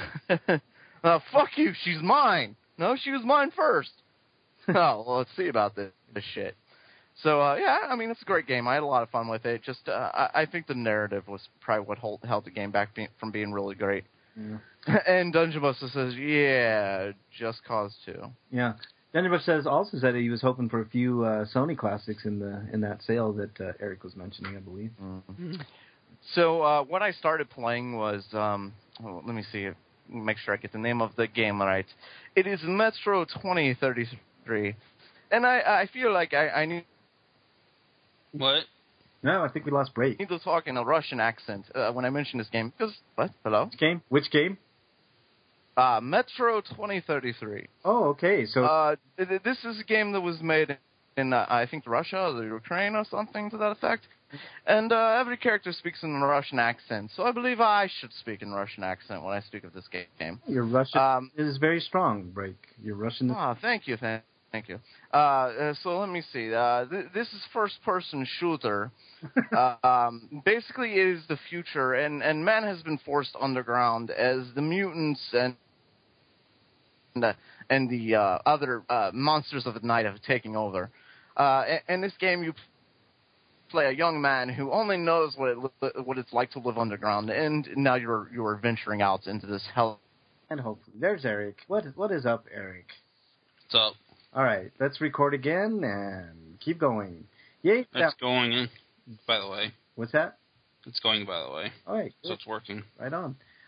uh, fuck you, she's mine. No, she was mine first. Oh, well, let's see about this, this shit. So, uh, yeah, I mean, it's a great game. I had a lot of fun with it. Just, uh, I, I think the narrative was probably what hold, held the game back be, from being really great. Yeah. And Dungeon Buster says, yeah, Just Cause two. Yeah. Denver says also said that he was hoping for a few uh, Sony classics in the in that sale that uh, Eric was mentioning, I believe. Mm-hmm. So uh, what I started playing was, um, oh, let me see, make sure I get the name of the game right. It is Metro twenty thirty-three, and I, I feel like I, I need what? No, I think we lost Break. to talk in a Russian accent uh, when I mention this game. Because what? Hello? Which game? Which game? Uh, Metro twenty thirty-three. Oh, okay. So Uh, th- this is a game that was made in, uh, I think, Russia or Ukraine or something to that effect. And uh, every character speaks in a Russian accent, so I believe I should speak in Russian accent when I speak of this game. your Russian Um, is very strong, Break. Your Russian is... Oh, thank you, thank, thank you. Uh, uh, so let me see. Uh, th- this is first-person shooter. uh, um, basically, it is the future, and, and man has been forced underground as the mutants and and, uh, and the uh, other uh, monsters of the night have taken over. Uh, in, in this game, you play a young man who only knows what it li- what it's like to live underground, and now you're you're venturing out into this hell. And hopefully, there's Eric. What what is up, Eric? So All right, let's record again and keep going. Yay! it's going in, by the way. What's that? It's going, by the way. All right, So it's working. right on.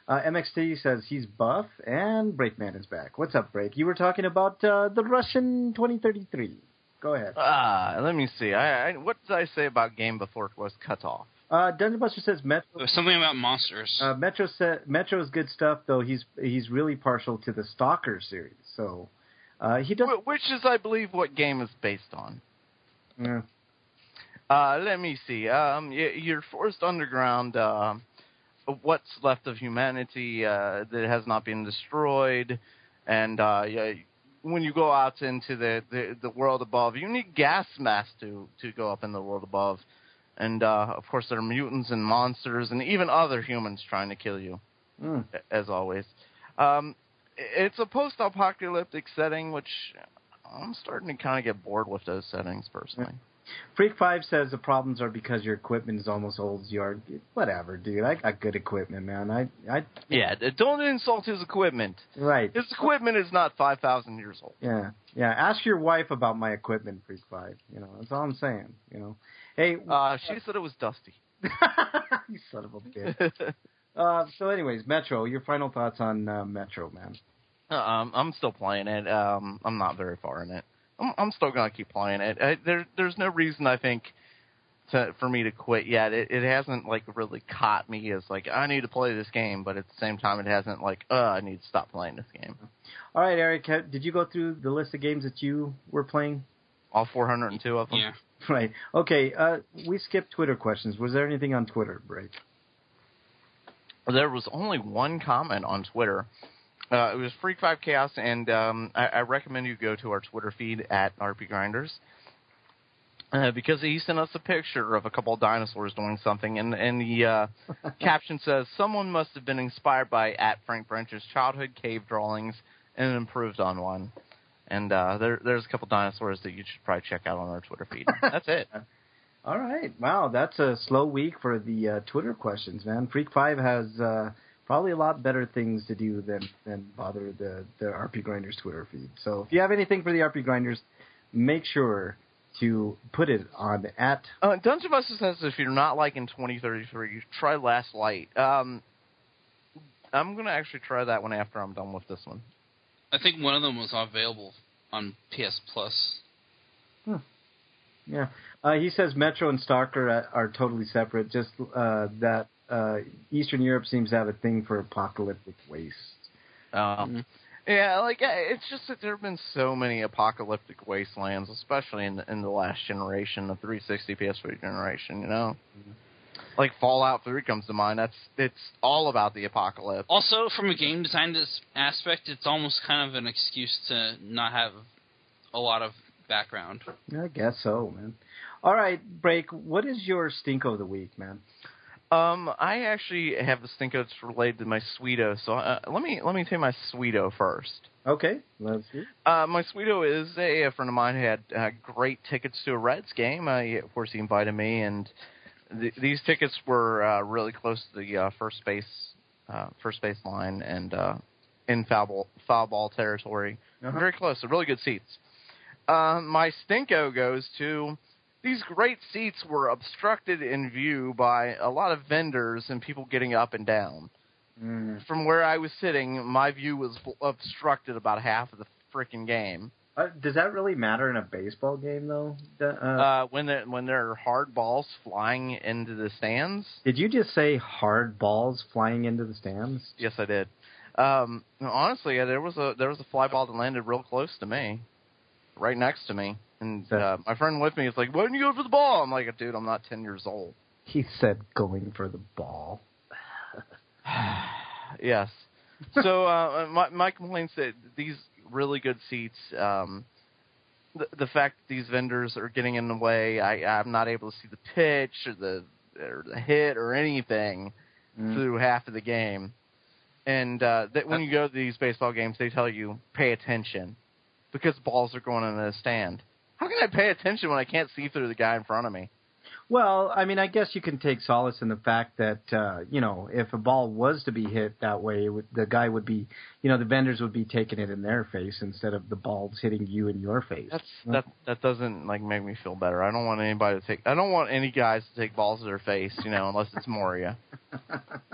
Uh, M X T says he's buff, and Breakman is back. What's up, Break? You were talking about uh, the Russian twenty thirty-three. Go ahead. Ah, let me see. I, I what did I say about game before it was cut off? Uh, Dungeon Buster says Metro. There's something about monsters. Uh, Metro said Metro's good stuff, though he's he's really partial to the Stalker series. So uh, he does. Which is, I believe, what game is based on. Yeah. Uh, let me see. Um, your Forest Underground. Uh, what's left of humanity uh, that has not been destroyed, and uh, yeah, when you go out into the, the, the world above, you need gas masks to, to go up in the world above. And, uh, of course, there are mutants and monsters and even other humans trying to kill you, Mm. as always. Um, it's a post-apocalyptic setting, which I'm starting to kind of get bored with those settings, personally. Freak Five says the problems are because your equipment is almost old as you are. Whatever, dude. I got good equipment, man. I, I. Yeah, don't insult his equipment. Right. His equipment is not five thousand years old. Yeah, yeah. Ask your wife about my equipment, Freak Five. You know, that's all I'm saying. You know. Hey. Uh, she said it was dusty. You son of a bitch. uh, so, anyways, Metro. Your final thoughts on uh, Metro, man? Um, I'm still playing it. Um, I'm not very far in it. I'm, I'm still going to keep playing it. I, there, there's no reason, I think, to, for me to quit yet. It, it hasn't, like, really caught me as, like, I need to play this game, but at the same time, it hasn't, like, uh, I need to stop playing this game. All right, Eric, did you go through the list of games that you were playing? All four hundred two of them? Yeah. Right. Okay, uh, we skipped Twitter questions. Was there anything on Twitter, Break? There was only one comment on Twitter. Uh, it was Freak five Chaos, and um, I, I recommend you go to our Twitter feed at R P Grinders. Uh, because he sent us a picture of a couple of dinosaurs doing something, and, and the uh, caption says, someone must have been inspired by at Frank Brencher's childhood cave drawings and improved on one. And uh, there, there's a couple dinosaurs that you should probably check out on our Twitter feed. That's it. All right. Wow, that's a slow week for the uh, Twitter questions, man. Freak five has uh, probably a lot better things to do than, than bother the, the R P Grinders Twitter feed. So if you have anything for the R P Grinders, make sure to put it on at... Uh, Dungeon Buster says if you're not liking twenty thirty-three, try Last Light. Um, I'm going to actually try that one after I'm done with this one. I think one of them was available on P S Plus. Hmm. Yeah. Uh, he says Metro and Stalker are, are totally separate, just uh, that uh, Eastern Europe seems to have a thing for apocalyptic waste. Um, mm-hmm. Yeah, like, it's just that there have been so many apocalyptic wastelands, especially in the, in the last generation, the three sixty P S three generation, you know? Mm-hmm. Like, Fallout three comes to mind. That's It's all about the apocalypse. Also, from a game design aspect, it's almost kind of an excuse to not have a lot of background. I guess so, man. All right, Break, what is your Stinko of the week, man? Um, I actually have the Stinko that's related to my Sweeto, so uh, let me let me tell you my Sweeto first. Okay, let's see. Uh, my Sweeto is a, a friend of mine who had uh, great tickets to a Reds game. Uh, he, of course, he invited me, and th- these tickets were uh, really close to the uh, first base uh, first base line and uh, in foul ball, foul ball territory. Uh-huh. Very close, so really good seats. Uh, my Stinko goes to... These great seats were obstructed in view by a lot of vendors and people getting up and down. Mm. From where I was sitting, my view was obstructed about half of the freaking game. Uh, does that really matter in a baseball game, though? Uh, uh, when there, when there are hard balls flying into the stands. Did you just say hard balls flying into the stands? Yes, I did. Um, honestly, there was a there was a fly ball that landed real close to me, right next to me. And uh, my friend with me is like, why didn't you go for the ball? I'm like, dude, I'm not ten years old. He said going for the ball. Yes. So uh, my, my complaints that these really good seats, um, the, the fact that these vendors are getting in the way, I, I'm not able to see the pitch or the, or the hit or anything mm. through half of the game. And uh, that when you go to these baseball games, they tell you, pay attention, because balls are going into the stand. How can I pay attention when I can't see through the guy in front of me? Well, I mean, I guess you can take solace in the fact that, uh, you know, if a ball was to be hit that way, it would, the guy would be, you know, the vendors would be taking it in their face instead of the balls hitting you in your face. That's, that that doesn't, like, make me feel better. I don't want anybody to take, I don't want any guys to take balls to their face, you know, unless it's Moria.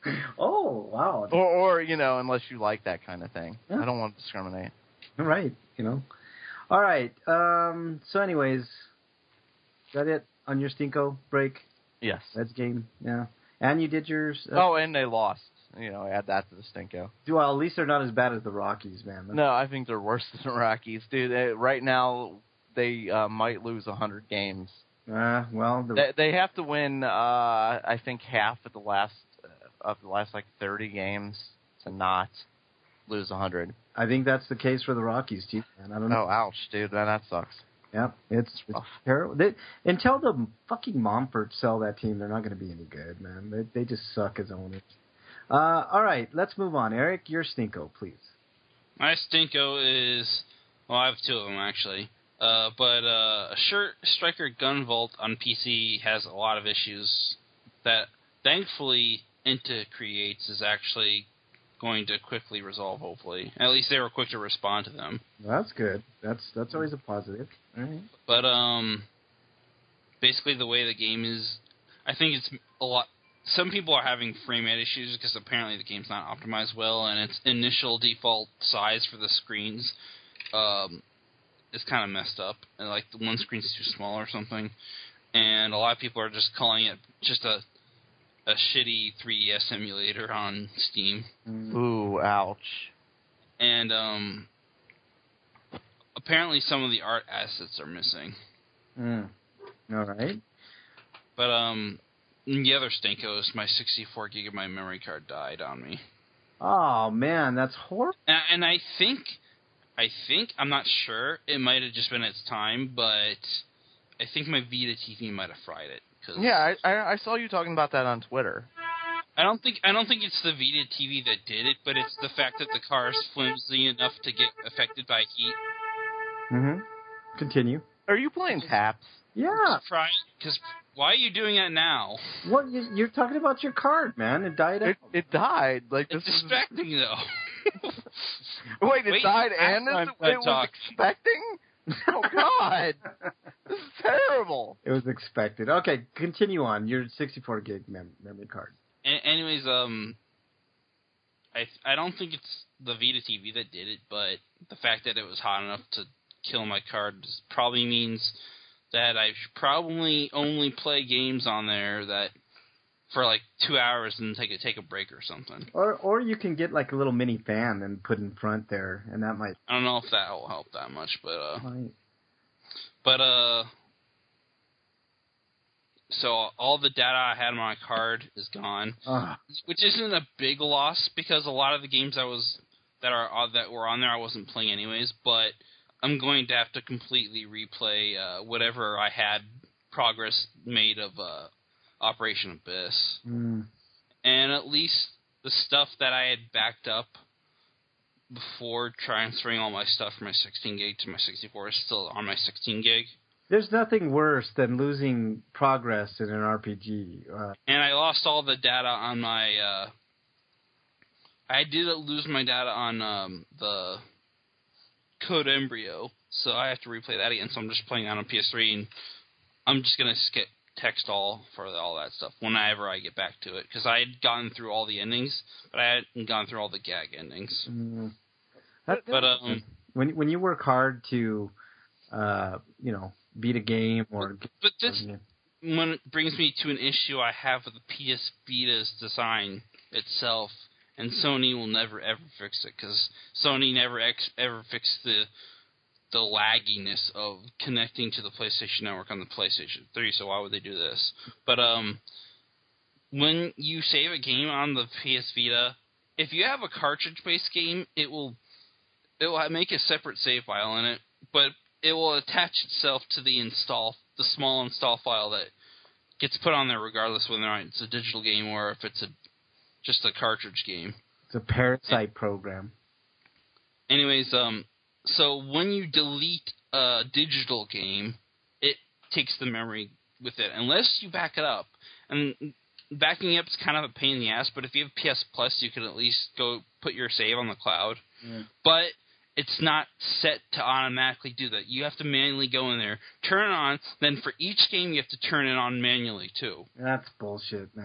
Oh, wow. Or, or you know, unless you like that kind of thing. Yeah. I don't want to discriminate. Right, you know. All right. Um, so, anyways, is that it on your Stinko break? Yes. That's game, yeah. And you did yours. Uh, Oh, and they lost. You know, add that to the Stinko. well, at least they're not as bad as the Rockies, man. That's, No, I think they're worse than the Rockies, dude. They, right now, they uh, might lose one hundred games. Uh, well, the, They, they have to win, uh, I think, half of the last uh, of the last like thirty games to not lose one hundred. I think that's the case for the Rockies too, man. I don't know. Oh, ouch, dude. Man, that sucks. Yeah, it's, it's terrible. They, until the fucking Momforts sell that team, they're not going to be any good, man. They they just suck as owners. Uh, all right, let's move on. Eric, your Stinko, please. My Stinko is, well, I have two of them actually. Uh, but uh, Shirt Striker Gunvolt on P C has a lot of issues that, thankfully, Inta Creates is actually going to quickly resolve. Hopefully, at least they were quick to respond to them. Well, that's good. That's that's always a positive. All right. But um, basically the way the game is, I think it's a lot. Some people are having frame rate issues because apparently the game's not optimized well, and its initial default size for the screens um, is kind of messed up. And like the one screen's too small or something, and a lot of people are just calling it just a a shitty three D S emulator on Steam. Ooh, ouch. And um, apparently some of the art assets are missing. Mm. All right. But um, the other Stinko is my sixty-four gigabyte memory card died on me. Oh man, that's horrible. And, and I think, I think I'm not sure. It might have just been its time, but I think my Vita T V might have fried it. Cause Yeah, I, I I saw you talking about that on Twitter. I don't think I don't think it's the Vita T V that did it, but it's the fact that the car is flimsy enough to get affected by heat. Mm-hmm. Continue. Are you playing Taps? Yeah. Because why are you doing that now? What you, you're talking about your card, man? It died. It out. it died. Like this It's is distracting though. Wait, it Wait, died I- and I- it, I it was talk. expecting? Oh God, this is terrible. It was expected. Okay, continue on. Your sixty-four gig mem- memory card. A- anyways, um, I I don't think it's the Vita T V that did it, but the fact that it was hot enough to kill my card probably means that I should probably only play games on there that for like two hours and take a take a break or something. Or or you can get like a little mini fan and put in front there, and that might. I don't know if that will help that much, but uh, might. but uh, so all the data I had on my card is gone. Ugh. Which isn't a big loss because a lot of the games I was that are uh, that were on there I wasn't playing anyways. But I'm going to have to completely replay uh, whatever I had progress made of uh, Operation Abyss, Mm. and at least the stuff that I had backed up before transferring all my stuff from my sixteen gig to my sixty-four is still on my sixteen gig. There's nothing worse than losing progress in an R P G. Uh, And I lost all the data on my. Uh, I did lose my data on um, the Code Embryo, so I have to replay that again. So I'm just playing that on P S three, and I'm just gonna skip text all for all that stuff whenever I get back to it, because I had gotten through all the endings, but I hadn't gone through all the gag endings. mm. That- But um, when when you work hard to, uh, you know, beat a game or. but this when it brings me to an issue I have with the P S Vita's design itself, and Sony will never ever fix it, because Sony never ex- ever fixed the the lagginess of connecting to the PlayStation Network on the PlayStation three, so why would they do this? But um, when you save a game on the P S Vita, if you have a cartridge-based game, it will it will make a separate save file in it, but it will attach itself to the install, the small install file that gets put on there regardless whether or not it's a digital game or if it's a just a cartridge game. It's a parasite program. Anyways, um, so when you delete a digital game, it takes the memory with it, unless you back it up. And backing up is kind of a pain in the ass, but if you have P S Plus, you can at least go put your save on the cloud. Yeah. But it's not set to automatically do that. You have to manually go in there, turn it on, then for each game you have to turn it on manually too. That's bullshit, man.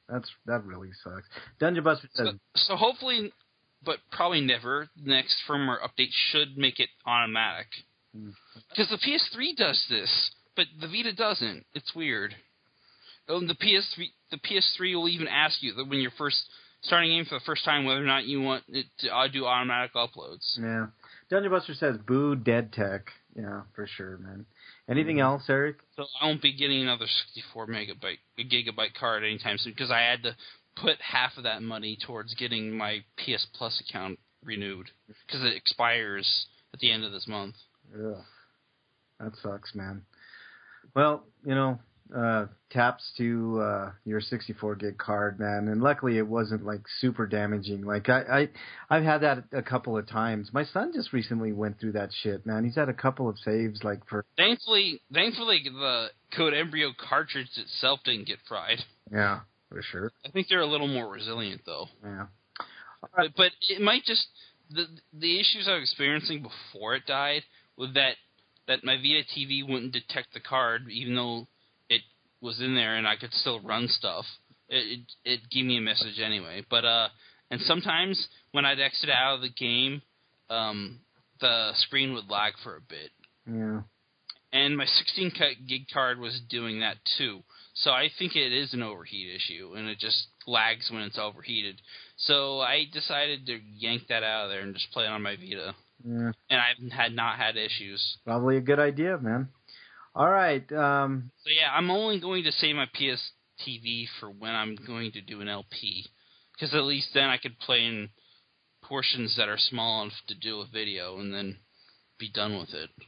That's that really sucks. Dungeon Buster says. So, so hopefully, but probably never, the next firmware update should make it automatic. Because the P S three does this, but the Vita doesn't. It's weird. Oh, the P S three, the P S three will even ask you that when you're first starting a game for the first time whether or not you want it to uh, do automatic uploads. Yeah. Dungeon Buster says, boo dead tech. Yeah, for sure, man. Anything else, Eric? So I won't be getting another sixty-four megabyte, a gigabyte card anytime soon because I had to put half of that money towards getting my P S Plus account renewed because it expires at the end of this month. Yeah. That sucks, man. Well, you know, uh, taps to uh, your sixty-four gig card, man, and luckily it wasn't like super damaging. Like I, I, I've had that a couple of times. My son just recently went through that shit, man. He's had a couple of saves, like for. Thankfully, thankfully the Code Embryo cartridge itself didn't get fried. Yeah, for sure. I think they're a little more resilient, though. Yeah. But, but it might just the the issues I was experiencing before it died was that that my Vita T V wouldn't detect the card, even though it was in there and I could still run stuff. It, it it gave me a message anyway. But uh, and sometimes when I'd exit out of the game, um, the screen would lag for a bit. Yeah. And my sixteen gig card was doing that too. So I think it is an overheat issue, and it just lags when it's overheated. So I decided to yank that out of there and just play it on my Vita. Yeah. And I've had not had issues. Probably a good idea, man. All right. Um, so yeah, I'm only going to save my P S T V for when I'm going to do an L P, because at least then I could play in portions that are small enough to do a video, and then be done with it.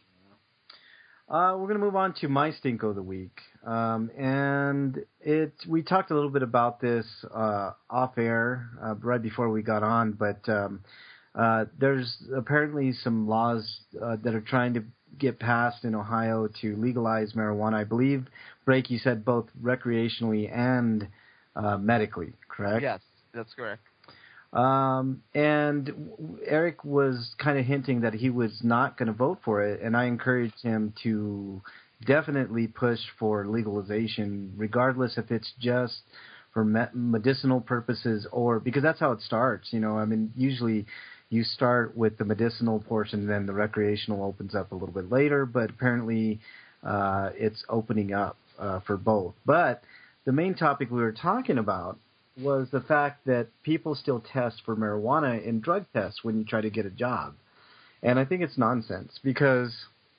Uh, we're going to move on to my Stinko of the Week. Um, and it we talked a little bit about this uh, off air uh, right before we got on, but um, uh, there's apparently some laws uh, that are trying to get passed in Ohio to legalize marijuana. I believe, Brake, you said both recreationally and uh, medically, correct? Yes, that's correct. Um, and Eric was kind of hinting that he was not going to vote for it, and I encouraged him to definitely push for legalization, regardless if it's just for me- medicinal purposes or because that's how it starts. You know, I mean, usually you start with the medicinal portion, then the recreational opens up a little bit later, but apparently uh, it's opening up uh, for both. But the main topic we were talking about was the fact that people still test for marijuana in drug tests when you try to get a job. And I think it's nonsense because...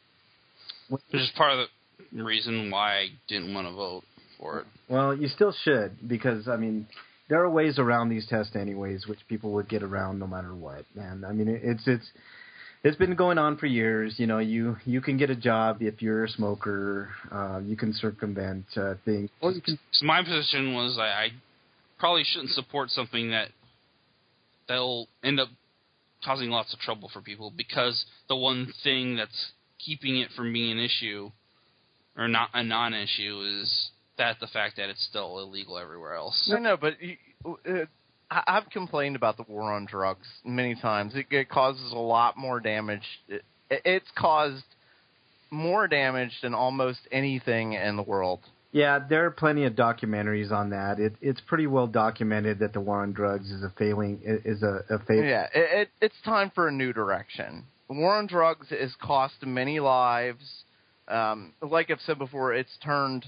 Which is part of the reason why I didn't want to vote for it. Well, you still should because, I mean, there are ways around these tests anyways, which people would get around no matter what. And, I mean, it's it's it's been going on for years. You know, you, you can get a job if you're a smoker. Uh, you can circumvent uh, things. Or you can... So my position was I... I probably shouldn't support something that that'll end up causing lots of trouble for people, because the one thing that's keeping it from being an issue or not a non-issue is that the fact that it's still illegal everywhere else. No, no, but uh, I've complained about the war on drugs many times. It, it causes a lot more damage. It, it's caused more damage than almost anything in the world. Yeah, there are plenty of documentaries on that. It, it's pretty well documented that the war on drugs is a failing. Is a, a fail. Yeah, it, it, it's time for a new direction. The war on drugs has cost many lives. Um, like I've said before, it's turned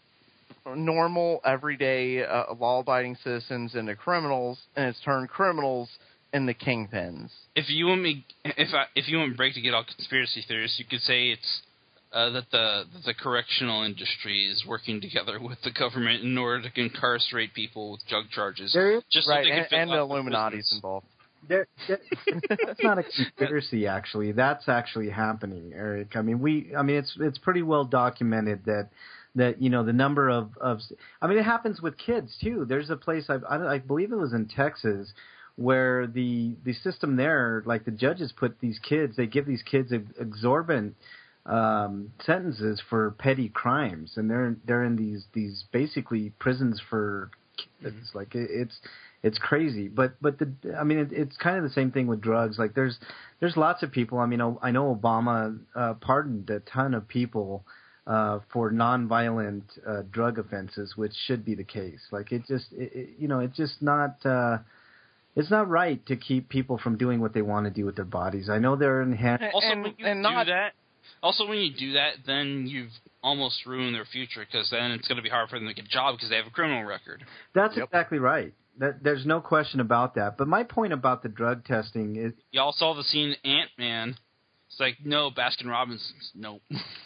normal, everyday, uh, law-abiding citizens into criminals, and it's turned criminals into kingpins. If you want me, if I, if you want Break to get all conspiracy theorists, you could say it's. Uh, that the that the correctional industry is working together with the government in order to incarcerate people with drug charges. There, just right, so they can and, fill and the out Illuminati's involved. There, there, that's not a conspiracy, actually. That's actually happening, Eric. I mean, we. I mean, it's it's pretty well documented that that you know the number of, of I mean, it happens with kids too. There's a place I've, I I believe it was in Texas where the the system there, like the judges put these kids, they give these kids exorbitant Um, sentences for petty crimes, and they're they're in these these basically prisons for kids. Mm-hmm. Like it, it's it's crazy, but but the I mean it, it's kind of the same thing with drugs. Like there's there's lots of people. I mean I know Obama uh, pardoned a ton of people uh, for nonviolent uh, drug offenses, which should be the case. Like it just, it, it, you know, it's just not. Uh, It's not right to keep people from doing what they want to do with their bodies. I know they're enhanced. Also, and, when you and do not, that, also when you do that, then you've almost ruined their future because then it's going to be hard for them to get a job because they have a criminal record. That's Yep. exactly right. That, there's no question about that. But my point about the drug testing is, Y'all saw the scene in Ant-Man. It's like, no, Baskin-Robbins, no.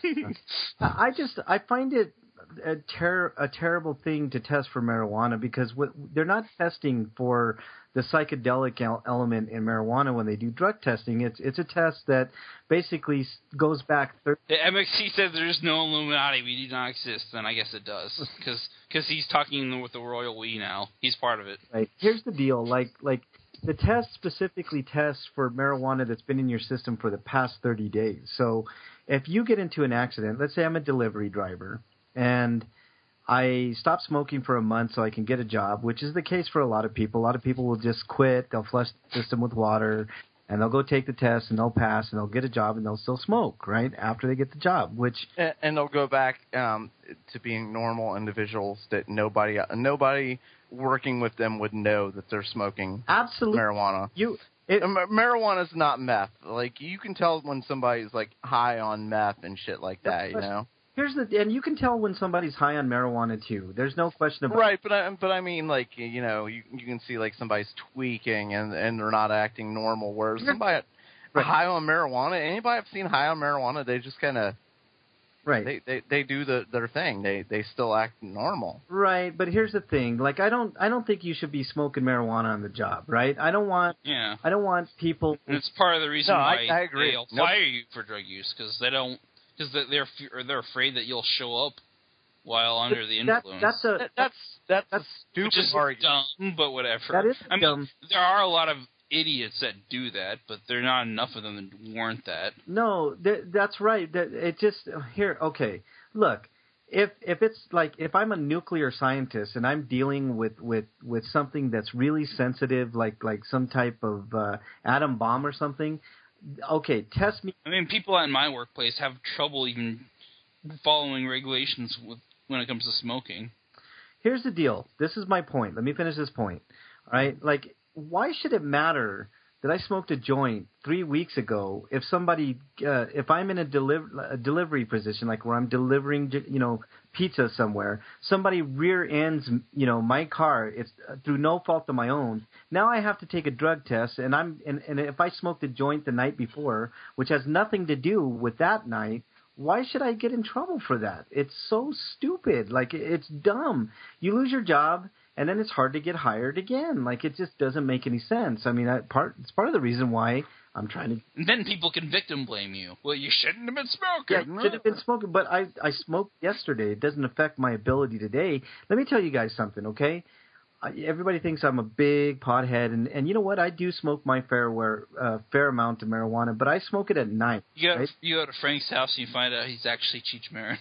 I I just I find it a, ter- a terrible thing to test for marijuana because what, they're not testing for the psychedelic el- element in marijuana when they do drug testing. It's it's a test that basically goes back. thirty The M X C said there's no Illuminati. We do not exist. Then I guess it does because he's talking with the royal we now. He's part of it. Right. Here's the deal. Like like the test specifically tests for marijuana that's been in your system for the past thirty days. So if you get into an accident, let's say I'm a delivery driver and I stop smoking for a month so I can get a job, which is the case for a lot of people. A lot of people will just quit. They'll flush the system with water, and they'll go take the test, and they'll pass, and they'll get a job, and they'll still smoke, right, after they get the job, which... and, and they'll go back um, to being normal individuals that nobody nobody working with them would know that they're smoking absolutely marijuana. You... It, Marijuana is not meth. Like, you can tell when somebody's, like, high on meth and shit like that, you know? Here's the, and you can tell when somebody's high on marijuana too. There's no question about right, but I, but I mean, like, you know, you you can see like somebody's tweaking and and they're not acting normal. Whereas somebody right. high on marijuana, anybody I've seen high on marijuana, they just kind of right. They, they they do the their thing. They they still act normal. Right, but here's the thing. Like, I don't I don't think you should be smoking marijuana on the job. Right? I don't want. Yeah. I don't want people. And it's part of the reason no, why I, I agree. they'll nope. fire you for drug use because they don't. Because they're or they're afraid that you'll show up while under the that, influence. that's a That, that's that's, that's a stupid Which is argument. dumb, but whatever. That is I mean, dumb. there are a lot of idiots that do that, but there are not enough of them that warrant that. No, th- that's right. That it just here. Okay, look. If if it's like if I'm a nuclear scientist and I'm dealing with, with, with something that's really sensitive, like like some type of uh, atom bomb or something, okay, test me. I mean, people at my workplace have trouble even following regulations with, when it comes to smoking. Here's the deal. This is my point. Let me finish this point. All right? Like, why should it matter that I smoked a joint three weeks ago if somebody, uh, if I'm in a, deliver, a delivery position, like where I'm delivering, you know, pizza somewhere, somebody rear ends, you know, my car, it's uh, through no fault of my own. Now I have to take a drug test, and I'm, and, and if I smoked a joint the night before, which has nothing to do with that night, why should I get in trouble for that? It's so stupid. Like, it's dumb. You lose your job, and then it's hard to get hired again. Like, it just doesn't make any sense. I mean, I, part it's part of the reason why I'm trying to... And then people can victim blame you. Well, you shouldn't have been smoking. Yeah, should have been smoking, but I, I smoked yesterday. It doesn't affect my ability today. Let me tell you guys something, okay? I, everybody thinks I'm a big pothead, and, and you know what? I do smoke my fair wear, uh, fair amount of marijuana, but I smoke it at night. You go, right? you go to Frank's house and you find out he's actually Cheech Marin.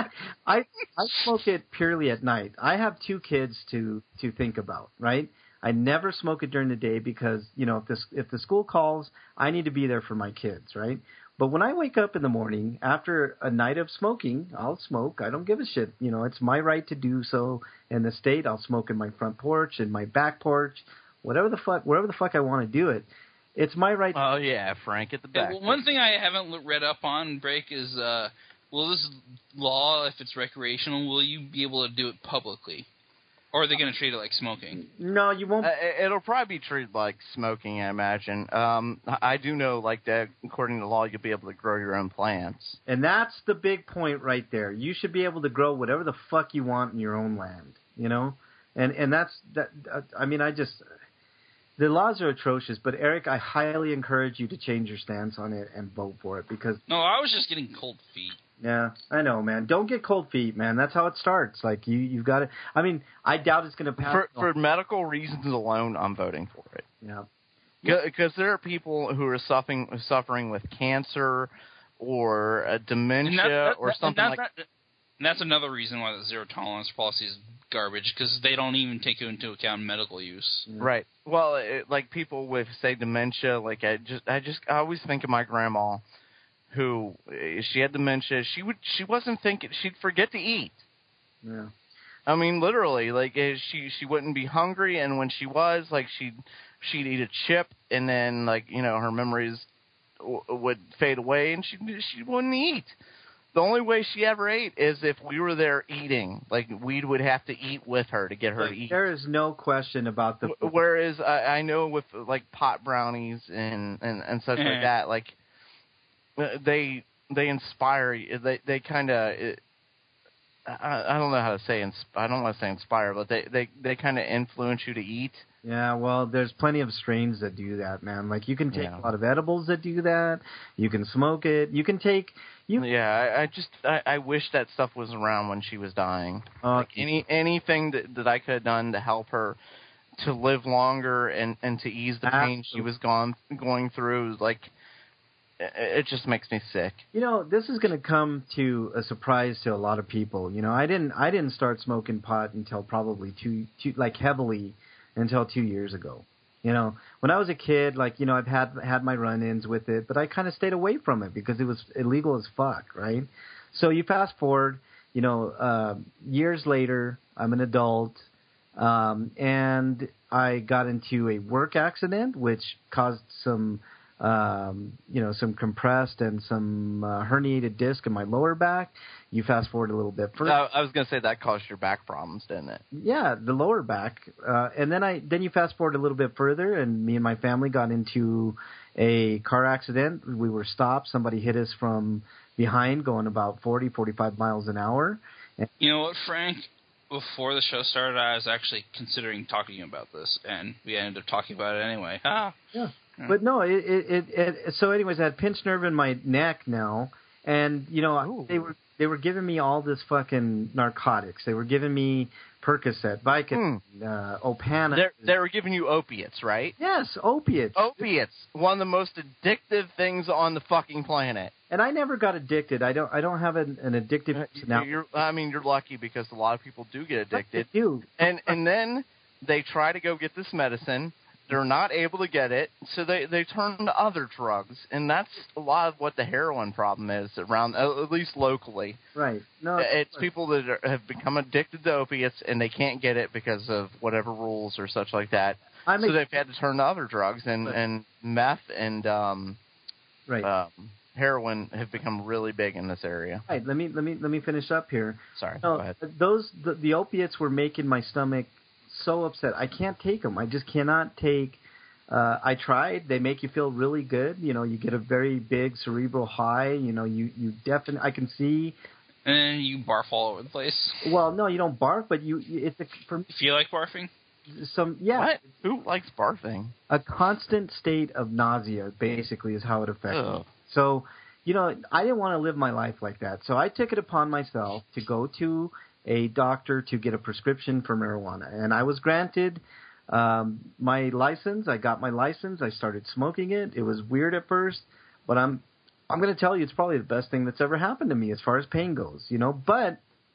I I smoke it purely at night. I have two kids to to think about, right? I never smoke it during the day because, you know, if this if the school calls, I need to be there for my kids, right? But when I wake up in the morning after a night of smoking, I'll smoke. I don't give a shit. You know, it's my right to do so in the state. I'll smoke in my front porch, in my back porch, whatever the fuck, wherever the fuck I want to do it. It's my right. Oh yeah, Frank at the back. Yeah, well, one thing I haven't read up on, Break, is uh, will this law, if it's recreational, will you be able to do it publicly? Or are they going to treat it like smoking? No, you won't. Uh, it'll probably be treated like smoking, I imagine. Um, I do know, like that, according to law, you'll be able to grow your own plants. And that's the big point right there. You should be able to grow whatever the fuck you want in your own land, you know? And and that's, that. I mean, I just, the laws are atrocious, but Eric, I highly encourage you to change your stance on it and vote for it because... No, I was just getting cold feet. Yeah, I know, man. Don't get cold feet, man. That's how it starts. Like, you, you've got to... I mean, I doubt it's going to pass... For, for medical reasons alone, I'm voting for it. Yeah. Because there are people who are suffering suffering with cancer or uh, dementia that, that, or that, something and like that. And that's another reason why the zero tolerance policy is garbage, because they don't even take into account medical use. Yeah. Right. Well, it, like people with, say, dementia, like I just, I just, I always think of my grandma, who she had dementia. She would she wasn't thinking. She'd forget to eat. Yeah. I mean, literally, like she she wouldn't be hungry, and when she was, like she'd she'd eat a chip, and then like you know her memories w- would fade away, and she she wouldn't eat. The only way she ever ate is if we were there eating. Like, we would have to eat with her to get her to eat. There is no question about the... Whereas, I, I know with, like, pot brownies and, and, and such like that, like, they they inspire you. They, they kind of... I, I don't know how to say... Insp- I don't want to say inspire, but they, they, they kind of influence you to eat. Yeah, well, there's plenty of strains that do that, man. Like, you can take Yeah. a lot of edibles that do that. You can smoke it. You can take... You, yeah, I, I just I, I wish that stuff was around when she was dying. Uh, like any anything that, that I could have done to help her to live longer and, and to ease the pain Absolutely. she was gone going through, like it, it just makes me sick. You know, this is going to come to a surprise to a lot of people. You know, I didn't I didn't start smoking pot until probably two, two like heavily until two years ago. You know, when I was a kid, like, you know, I've had had my run-ins with it, but I kind of stayed away from it because it was illegal as fuck, right? So you fast forward, you know, uh, years later, I'm an adult, um, and I got into a work accident, which caused some, um, you know, some compressed and some uh, herniated disc in my lower back. You fast forward a little bit further. I, I was going to say that caused your back problems, didn't it? Yeah, the lower back, uh, and then I then you fast forward a little bit further, and me and my family got into a car accident. We were stopped. Somebody hit us from behind, going about forty, forty-five miles an hour. And You know what, Frank? Before the show started, I was actually considering talking about this, and we ended up talking about it anyway. Ah. yeah, Yeah. but no, it, it, it, it. So, anyways, I had pinched nerve in my neck now, and you know Ooh. they were they were giving me all this fucking narcotics. They were giving me Percocet, Vicodin, uh, Opana. They're, they were giving you opiates, right? Yes, opiates. Opiates, one of the most addictive things on the fucking planet. And I never got addicted. I don't. I don't have an, an addictive now. You're, I mean, you're lucky because a lot of people do get addicted. You. And and then they try to go get this medicine. They're not able to get it, so they, they turn to other drugs. And that's a lot of what the heroin problem is around, at least locally. Right. No. It's people that are, have become addicted to opiates, and they can't get it because of whatever rules or such like that. I So they've had to turn to other drugs, and, Right. and meth and um, Right. um, heroin have become really big in this area. Right. Let me let me let me finish up here. Sorry, No, go ahead. those the, the opiates were making my stomach so upset. I can't take them. I just cannot take. Uh, I tried. They make you feel really good. You know, you get a very big cerebral high. You know, you you definitely. I can see. And then you barf all over the place. Well, no, you don't barf, but you. It's a, for me, Feel like barfing? some yeah. What? Who likes barfing? A constant state of nausea, basically, is how it affects Ugh. me. So, you know, I didn't want to live my life like that. So I took it upon myself to go to a doctor to get a prescription for marijuana. And I was granted um, my license. I got my license. I started smoking it. It was weird at first, but I'm I'm going to tell you it's probably the best thing that's ever happened to me as far as pain goes, you know. But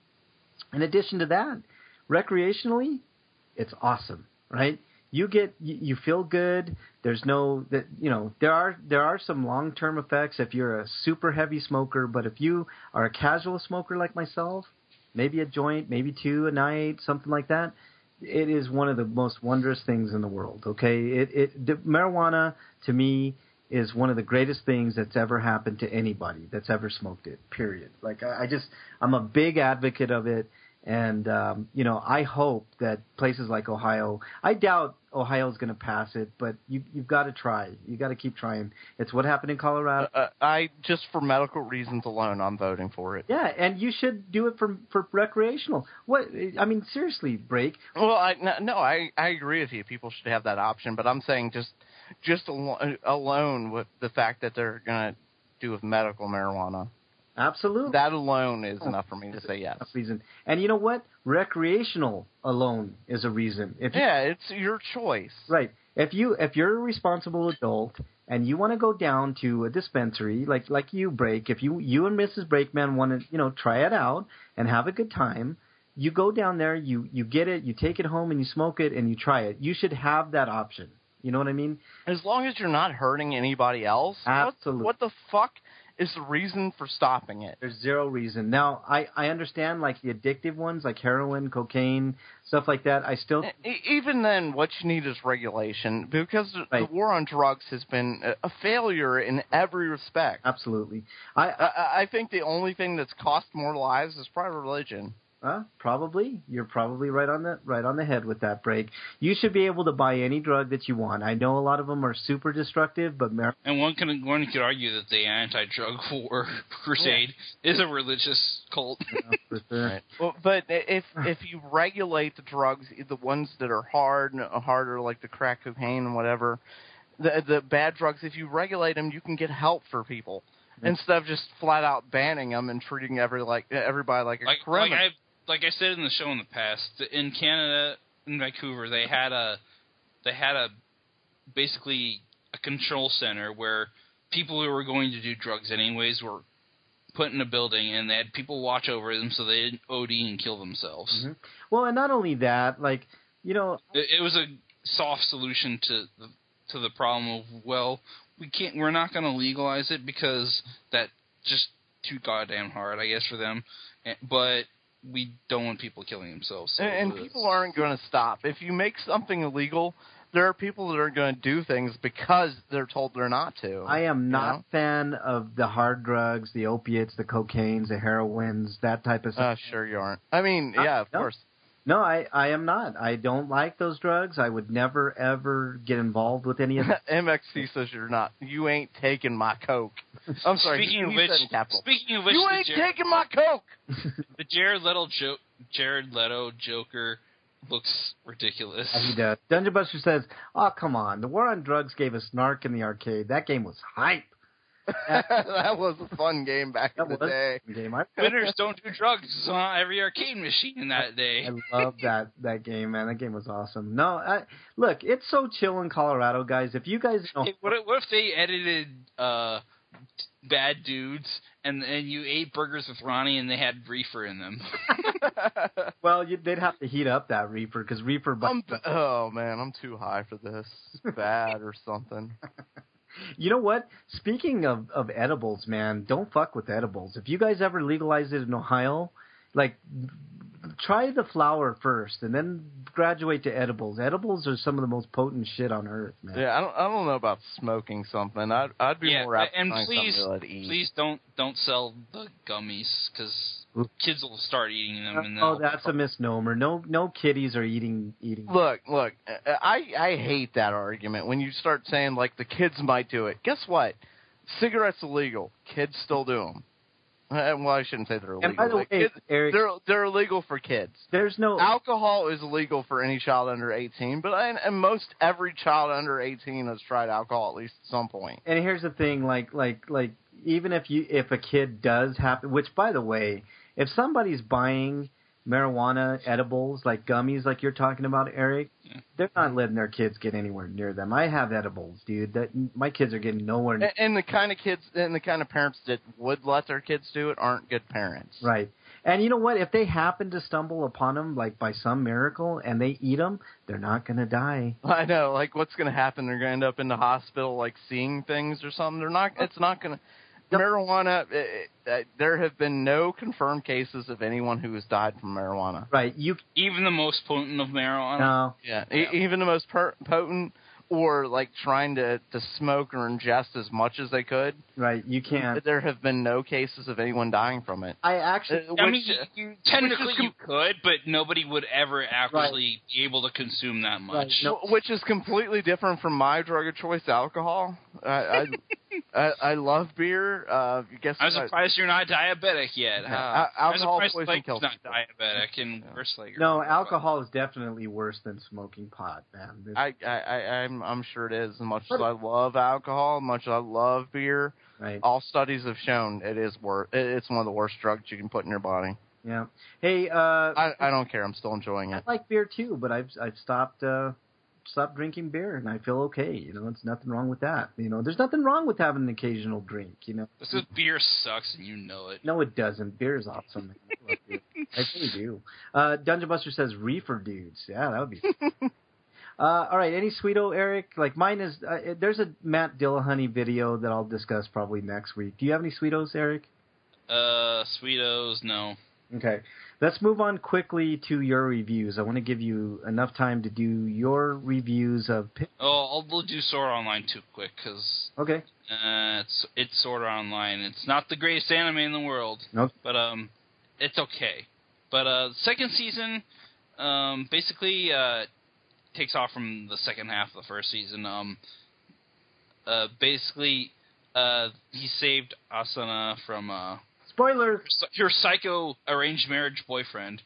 in addition to that, recreationally, it's awesome, right? You get you, you feel good. There's no that you know there are there are some long term effects if you're a super heavy smoker, but if you are a casual smoker like myself, maybe a joint, maybe two a night, something like that, it is one of the most wondrous things in the world. Okay, it it the marijuana to me is one of the greatest things that's ever happened to anybody that's ever smoked it. Period. Like I, I just I'm a big advocate of it. And, um, you know, I hope that places like Ohio, I doubt Ohio's going to pass it, but you, you've got to try. You've got to keep trying. It's what happened in Colorado. Uh, I just for medical reasons alone, I'm voting for it. Yeah, and you should do it for for recreational. What I mean, seriously, break. Well, I no, no I I agree with you. People should have that option, but I'm saying just just al- alone with the fact that they're going to do with medical marijuana. Absolutely. That alone is enough for me to say yes. Reason. And you know what? Recreational alone is a reason. If you, Yeah, it's your choice. Right. If you if you're a responsible adult and you want to go down to a dispensary like like you break, if you you and Missus Brakeman want to you know try it out and have a good time, you go down there, you you get it, you take it home and you smoke it and you try it. You should have that option. You know what I mean? As long as you're not hurting anybody else. Absolutely. What, what the fuck? is the reason for stopping it. There's zero reason. Now, I, I understand, like, the addictive ones, like heroin, cocaine, stuff like that. I still... E- Even then, what you need is regulation, because the, Right. the war on drugs has been a, a failure in every respect. Absolutely. I, I I, I think the only thing that's cost more lives is private religion. Uh, probably. You're probably right on the right on the head with that break. You should be able to buy any drug that you want. I know a lot of them are super destructive, but mar- And one can one could argue that the anti-drug war crusade is a religious cult. Yeah, for sure. Right. Well, but if if you regulate the drugs, the ones that are hard, harder like the crack cocaine and whatever, the the bad drugs, if you regulate them, you can get help for people Yeah. instead of just flat out banning them and treating every like everybody like a Like, like criminal. I like I said in the show in the past, in Canada, in Vancouver, they had a they had a basically a control center where people who were going to do drugs anyways were put in a building, and they had people watch over them so they didn't O D and kill themselves. Mm-hmm. Well, and not only that, like, you know, It, it was a soft solution to the to the problem of, well, we can't, we're not going to legalize it because that's just too goddamn hard, I guess, for them. And, but we don't want people killing themselves. So and, and people aren't going to stop. If you make something illegal, there are people that are going to do things because they're told they're not to. I am not you know? a fan of the hard drugs, the opiates, the cocaines, the heroines, that type of stuff. Uh, sure you aren't. I mean, Uh, yeah, of no. course. No, I, I am not. I don't like those drugs. I would never, ever get involved with any of them. M X C says you're not. You ain't taking my coke. I'm sorry. Speaking he, of he which, said in capital. speaking of which, You the ain't Jar- taking my coke. the Jared Leto jo- Jared Leto Joker looks ridiculous. He does. Dungeon Buster says, oh, come on. The War on Drugs gave us Snark in the arcade. That game was hype. That was a fun game back That in the was day. a game. I, Winners don't do drugs on every arcade machine in that day. I love that that game, man. That game was awesome. No, I, look, it's so chill in Colorado, guys. If you guys know, Hey, what, if, what if they edited uh, Bad Dudes and and you ate burgers with Ronnie and they had reefer in them? well, you, they'd have to heat up that reefer because reefer. I'm, oh man, I'm too high for this. It's bad or something. You know what? Speaking of, of edibles, man, don't fuck with edibles. If you guys ever legalize it in Ohio, like, try the flower first and then graduate to edibles. Edibles are some of the most potent shit on earth, man. Yeah, I don't. I don't know about smoking something. I'd. I'd be yeah, more apt to and find please, something to eat. please don't don't sell the gummies because kids will start eating them. And Oh, they'll- that's a misnomer. No, no kiddies are eating eating. Look, look. I I hate that argument when you start saying like the kids might do it. Guess what? Cigarettes illegal. Kids still do them. Uh, well, I shouldn't say they're illegal. And by the Like, way, kids, Eric, they're they're illegal for kids. there's no Alcohol is illegal for any child under eighteen, but I, and most every child under eighteen has tried alcohol at least at some point. And here's the thing, like, like, like, even if you, if a kid does happen, which, by the way, if somebody's buying marijuana edibles, like gummies, like you're talking about, Eric, Yeah. they're not letting their kids get anywhere near them. I have edibles, dude. That my kids are getting nowhere near. And, and the kind of kids and the kind of parents that would let their kids do it aren't good parents. Right. And you know what? If they happen to stumble upon them, like by some miracle, and they eat them, they're not going to die. I know. Like, what's going to happen? They're going to end up in the hospital, like seeing things or something. They're not. It's not going to. Marijuana. It, it, there have been no confirmed cases of anyone who has died from marijuana. Right. You even the most potent of marijuana. no. Yeah. Yeah. E- even the most per- potent, or like trying to to smoke or ingest as much as they could. Right. You can't. There have been no cases of anyone dying from it. I actually. Uh, I which- mean, you, you, technically com- you could, but nobody would ever actually be able to consume that much. Right. No. Wh- Which is completely different from my drug of choice, alcohol. I I, I, I love beer. Uh, guess I'm what? surprised you're not diabetic yet. Yeah, huh? al- I'm alcohol surprised poison Blake's kills not people. diabetic, and Yeah. worse like No, alcohol is definitely worse than smoking pot, man. There's- I, I, I, I'm, I'm sure it is. As much as I love alcohol, as much as I love beer, right. all studies have shown it is worse. It's one of the worst drugs you can put in your body. Yeah. Hey, uh, I, I don't care. I'm still enjoying I it. like beer too, but I've I've stopped uh, stopped drinking beer, and I feel okay. You know, it's nothing wrong with that. You know, there's nothing wrong with having an occasional drink. You know, This is beer sucks, and you know it. no, it doesn't. Beer is awesome. Man. I love beer. I really do. Uh, Dungeon Buster says reefer dudes. Yeah, that would be. Uh, all right, any Sweeto, Eric? Like mine is. Uh, there's a Matt Dillahunty video that I'll discuss probably next week. Do you have any Sweetos, Eric? Uh, Sweetos, no. Okay, let's move on quickly to your reviews. I want to give you enough time to do your reviews of. Oh, I'll we'll do Sword Art Online too quick because okay, uh, it's it's Sword Art Online. It's not the greatest anime in the world. Nope. But um, it's okay. But uh, second season, um, basically uh, takes off from the second half of the first season. Um, uh, basically, uh, he saved Asuna from uh. Spoiler! Your psycho arranged marriage boyfriend.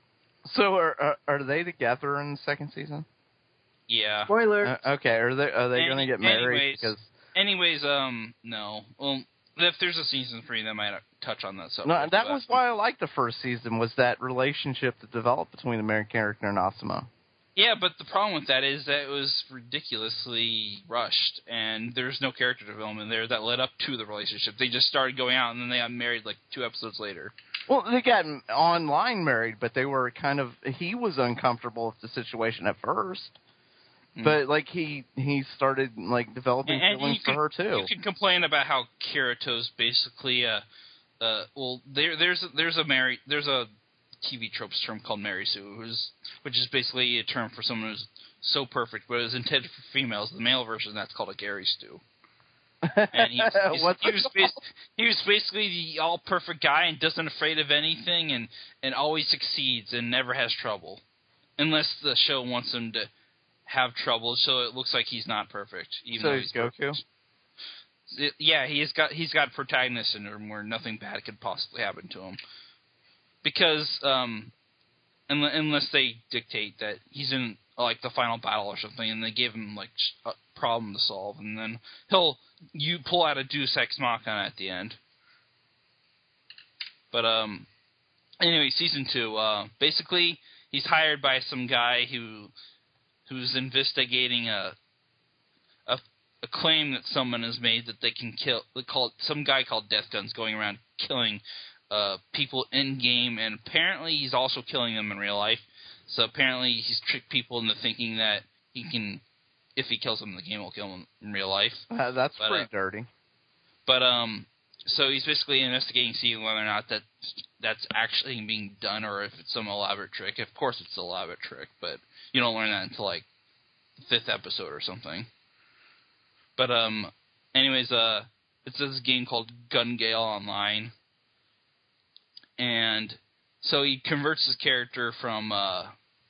So are, are are they together in the second season? Yeah. Spoiler! Uh, okay, are they are they Any, going to get married? Anyways, because anyways, um, no. Well, if there's a season three, they might touch on that subject. no, that but, was why I liked the first season, was that relationship that developed between the main character and Asuma. Yeah, but the problem with that is that it was ridiculously rushed, and there's no character development there that led up to the relationship. They just started going out, and then they got married like two episodes later. Well, they got online married, but they were kind of. He was uncomfortable with the situation at first, mm. but like he he started like developing and, and feelings for can, her too. You can complain about how Kirito's basically uh uh well there there's a, there's a married there's a T V tropes term called Mary Sue, who's, which is basically a term for someone who's so perfect, but is intended for females. The male version, that's called a Gary Stew. And he, he's, What's he, was bas- he was basically the all-perfect guy and doesn't afraid of anything and, and always succeeds and never has trouble. Unless the show wants him to have trouble, so it looks like he's not perfect. Even so though he's he's Goku? perfect. It, yeah, he's got he's got protagonist syndrome where nothing bad could possibly happen to him. Because um, unless they dictate that he's in like the final battle or something, and they give him like a problem to solve, and then he'll you pull out a Deus Ex Machina at the end. But um, anyway, season two. Uh, basically, he's hired by some guy who who's investigating a a, a claim that someone has made that they can kill. They call it, some guy called Death Guns going around killing. Uh, people in game, and apparently he's also killing them in real life. So apparently he's tricked people into thinking that he can, if he kills them in the game, he'll kill them in real life. Uh, that's but, pretty uh, dirty. But um, so he's basically investigating, seeing whether or not that that's actually being done, or if it's some elaborate trick. Of course, it's an elaborate trick, but you don't learn that until like the fifth episode or something. But um, anyways, uh, it's this game called Gun Gale Online. And so he converts his character from, uh,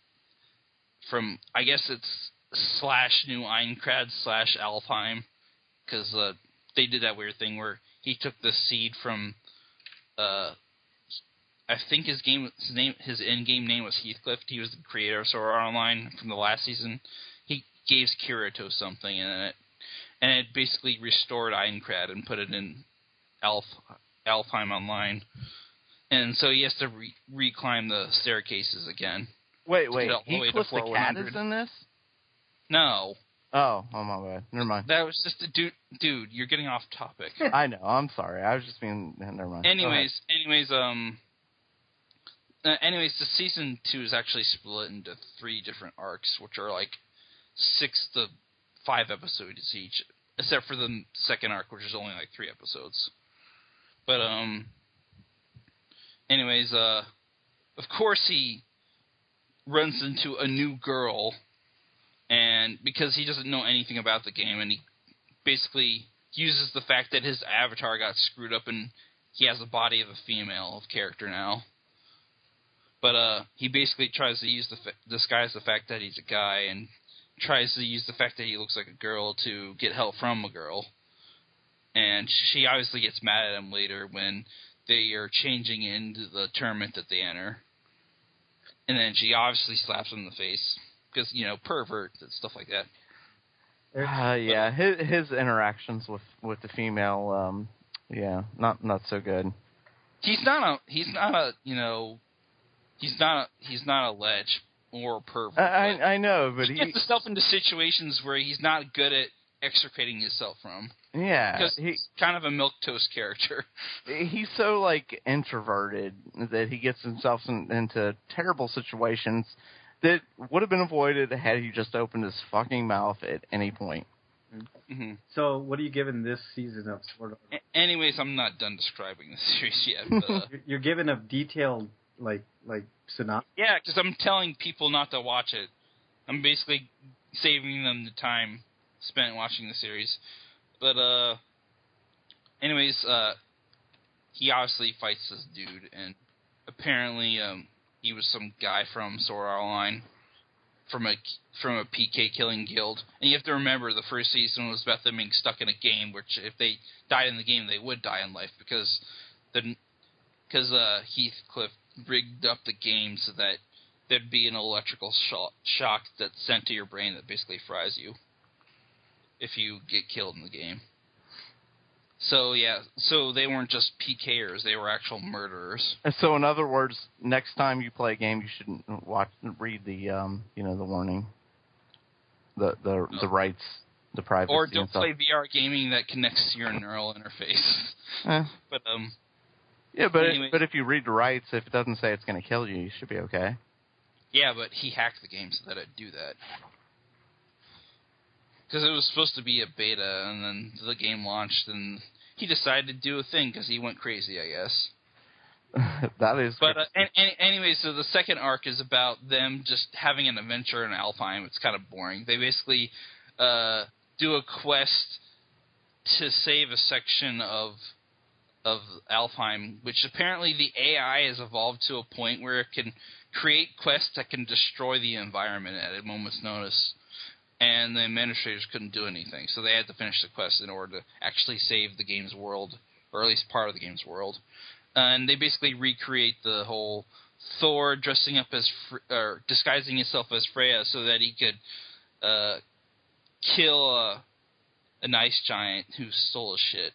from I guess it's slash New Aincrad slash Alfheim, because uh, they did that weird thing where he took the seed from, uh, I think his game, his name, his in-game name was Heathcliff. He was the creator of Sword Art Online from the last season. He gave Kirito something, and it, and it basically restored Aincrad and put it in Alf, Alfheim Online. And so he has to re- reclimb the staircases again. Wait, wait. Heathcliff the cat is in this? No. Oh, oh my bad. Never mind. That was just a dude. Dude, you're getting off topic. I know. I'm sorry. I was just being. Never mind. Anyways, anyways, um. Uh, anyways, the season two is actually split into three different arcs, which are like six to five episodes each, except for the second arc, which is only like three episodes. But um. Anyways, uh, of course he runs into a new girl, and because he doesn't know anything about the game, and he basically uses the fact that his avatar got screwed up and he has the body of a female of character now. But uh, he basically tries to use the fa- disguise the fact that he's a guy, and tries to use the fact that he looks like a girl to get help from a girl. And she obviously gets mad at him later when they are changing into the tournament that they enter. And then she obviously slaps him in the face. Because, you know, pervert and stuff like that. Uh, yeah, his, his interactions with, with the female, um, yeah, not not so good. He's not a, he's not a, you know, he's not a, he's not a lech or a pervert. I, I, I know, but he he... gets himself into situations where he's not good at extricating himself from. Yeah, because he, he's kind of a milquetoast character. He's so like introverted that he gets himself in, into terrible situations that would have been avoided had he just opened his fucking mouth at any point. Mm-hmm. So, what are you giving this season of Sword Art? A- anyways, I'm not done describing the series yet. But, uh, You're- You're giving a detailed, like, like synopsis. yeah, because I'm telling people not to watch it. I'm basically saving them the time spent watching the series. But, uh, anyways, uh, he obviously fights this dude, and apparently, um, he was some guy from Sword Art Online, from a from a P K killing guild. And you have to remember, the first season was about them being stuck in a game, which if they died in the game, they would die in life, because the because uh, Heathcliff rigged up the game so that there'd be an electrical shock, shock that's sent to your brain that basically fries you if you get killed in the game. So, yeah, so they weren't just PKers, they were actual murderers. So, in other words, next time you play a game, you shouldn't watch, read the, um, you know, the warning, the the no. the rights, the privacy, Or and don't stuff. play V R gaming that connects to your neural interface. Eh. But, um... Yeah, but anyways. but if you read the rights, if it doesn't say it's going to kill you, you should be okay. Yeah, but he hacked the game so that it'd do that. Because it was supposed to be a beta, and then the game launched, and he decided to do a thing because he went crazy, I guess. That is. But uh, an, an, anyway, so the second arc is about them just having an adventure in Alfheim. It's kind of boring. They basically uh, do a quest to save a section of of Alfheim, which apparently the A I has evolved to a point where it can create quests that can destroy the environment at a moment's notice. And the administrators couldn't do anything, so they had to finish the quest in order to actually save the game's world, or at least part of the game's world. And they basically recreate the whole Thor dressing up as, Fre- or disguising himself as Freya so that he could uh, kill a, an ice giant who stole his shit.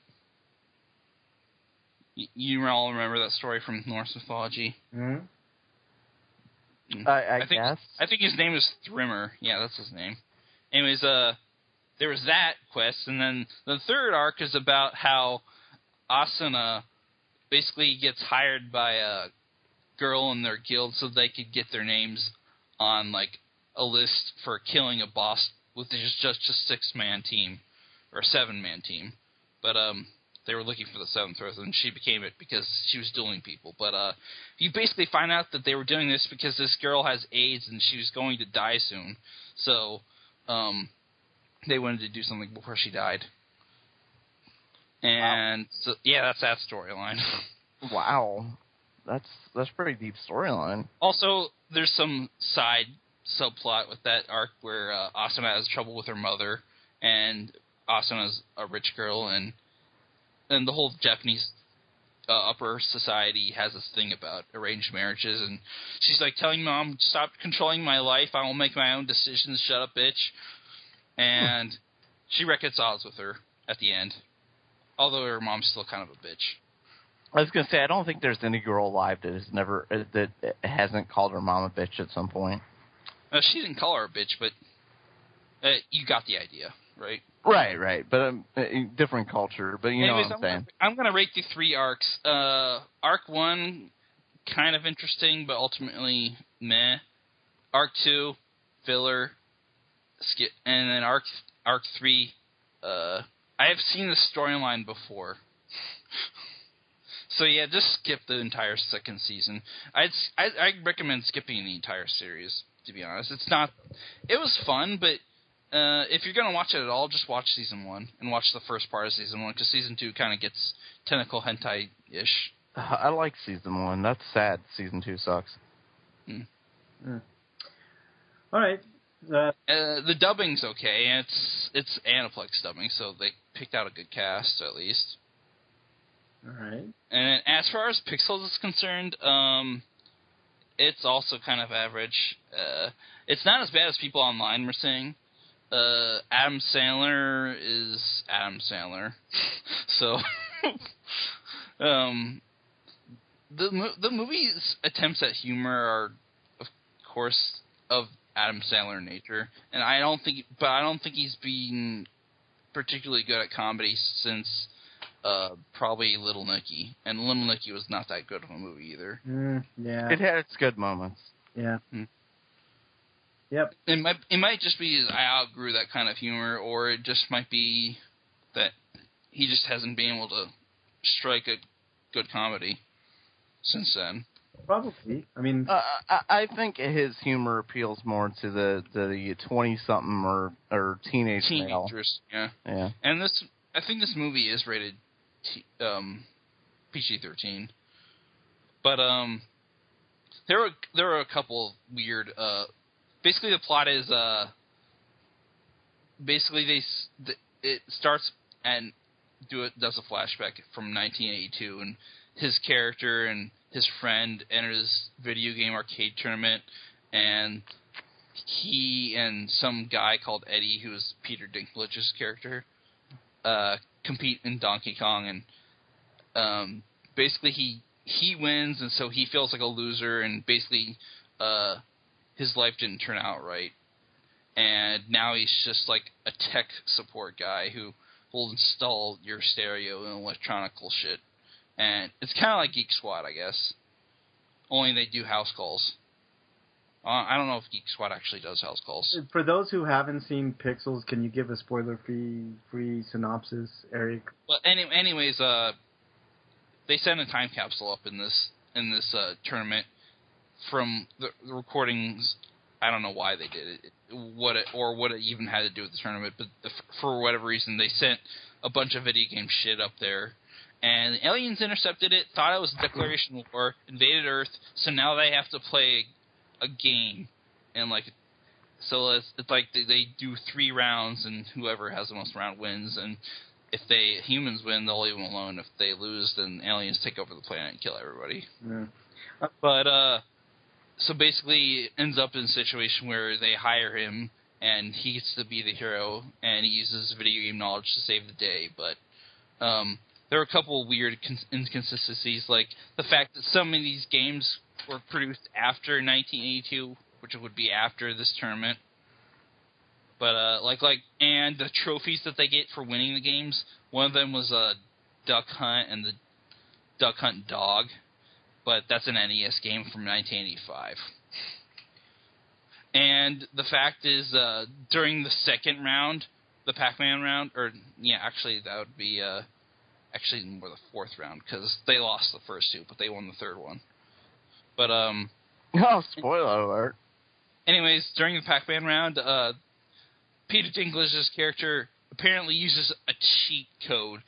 Y- you all remember that story from Norse mythology? Mm-hmm. I, I, I think, guess. I think his name is Thrimmer. Yeah, that's his name. Anyways, uh, there was that quest, and then the third arc is about how Asuna basically gets hired by a girl in their guild so they could get their names on, like, a list for killing a boss with just just a six-man team, or a seven-man team. But, um... they were looking for the seventh person, and she became it because she was dueling people. But uh, you basically find out that they were doing this because this girl has AIDS and she was going to die soon. So um, they wanted to do something before she died. And wow. so yeah, that's that storyline. Wow, that's that's pretty deep storyline. Also, there's some side subplot with that arc where uh, Asuna has trouble with her mother, and Asuna's a rich girl, and and the whole Japanese uh, upper society has this thing about arranged marriages, and she's like telling mom, stop controlling my life, I will make my own decisions, shut up, bitch. And she reconciles with her at the end, although her mom's still kind of a bitch. I was going to say, I don't think there's any girl alive that has never, uh, that hasn't called her mom a bitch at some point. Uh, she didn't call her a bitch, but uh, you got the idea, right? Right, right, but um, different culture. But you Anyways, know what I'm, I'm saying. Gonna, I'm going to rate the three arcs. Uh, arc one, kind of interesting, but ultimately meh. Arc two, filler. Skip, and then arc arc three. Uh, I have seen the storyline before, so yeah, just skip the entire second season. I'd I I recommend skipping the entire series. To be honest, it's not. It was fun, but. Uh, if you're going to watch it at all, just watch Season one and watch the first part of Season one, because Season two kind of gets tentacle hentai-ish. I like Season one. That's sad. Season two sucks. Mm. Mm. All right. Uh, Uh, the dubbing's okay, and it's it's Aniplex dubbing, so they picked out a good cast, at least. all right. And as far as Pixels is concerned, um, it's also kind of average. Uh, it's not as bad as people online were saying. Uh, Adam Sandler is Adam Sandler, so um, the the movie's attempts at humor are, of course, of Adam Sandler nature, and I don't think, but I don't think he's been particularly good at comedy since uh, probably Little Nicky, and Little Nicky was not that good of a movie either. Mm, yeah. It had its good moments. Yeah. Hmm. Yep. It might it might just be I outgrew that kind of humor, or it just might be that he just hasn't been able to strike a good comedy since then. Probably. I mean, uh, I, I think his humor appeals more to the the twenty-something or or teenage male. Teenagers, yeah. Yeah. And this, I think this movie is rated T, um, P G thirteen, but um, there were there were a couple of weird. Uh, basically, the plot is uh, basically they the, it starts and do it does a flashback from nineteen eighty-two, and his character and his friend enter this video game arcade tournament, and he and some guy called Eddie, who's Peter Dinklage's character, uh, compete in Donkey Kong, and um, basically he he wins, and so he feels like a loser, and basically uh, his life didn't turn out right, and now he's just like a tech support guy who will install your stereo and electronical shit. And it's kind of like Geek Squad, I guess. Only they do house calls. Uh, I don't know if Geek Squad actually does house calls. For those who haven't seen Pixels, can you give a spoiler-free free synopsis, Eric? Well, any, anyways, uh, they send a time capsule up in this in this uh, tournament from the, the recordings. I don't know why they did it, what it, or what it even had to do with the tournament, but the, for whatever reason, they sent a bunch of video game shit up there. And the aliens intercepted it, thought it was a declaration of war, invaded Earth, so now they have to play a game. And, like, so it's, it's like they, they do three rounds, and whoever has the most round wins. And if they humans win, they'll leave them alone. If they lose, then aliens take over the planet and kill everybody. Yeah. But, uh, so basically it ends up in a situation where they hire him, and he gets to be the hero, and he uses video game knowledge to save the day. But, um... there were a couple of weird inconsistencies, like the fact that some of these games were produced after nineteen eighty-two, which would be after this tournament. But uh, like like and the trophies that they get for winning the games, one of them was a Duck Hunt and the Duck Hunt dog, but that's an N E S game from nineteen eighty-five. And the fact is, uh, during the second round, the Pac-Man round, or yeah, actually that would be. Uh, Actually, more the fourth round, because they lost the first two, but they won the third one. But, um... Oh, spoiler alert. Anyways, during the Pac-Man round, uh, Peter Dinklage's character apparently uses a cheat code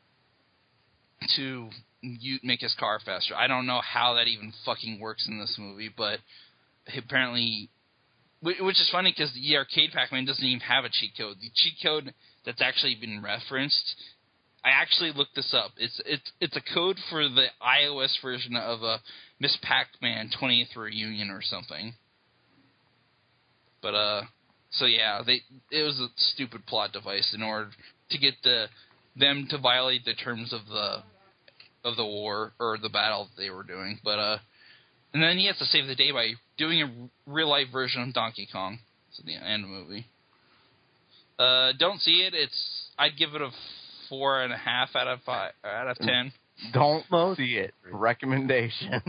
to make his car faster. I don't know how that even fucking works in this movie, but apparently... Which is funny, because the arcade Pac-Man doesn't even have a cheat code. The cheat code that's actually been referenced... I actually looked this up. It's it's it's a code for the iOS version of a Miss Pac-Man twentieth Reunion or something. But uh, so yeah, they it was a stupid plot device in order to get the them to violate the terms of the of the war or the battle that they were doing. But uh, and then he has to save the day by doing a real life version of Donkey Kong. So the end of the movie. Uh, don't see it. It's I'd give it a four and a half out of five out of ten. Don't see it. Recommendation.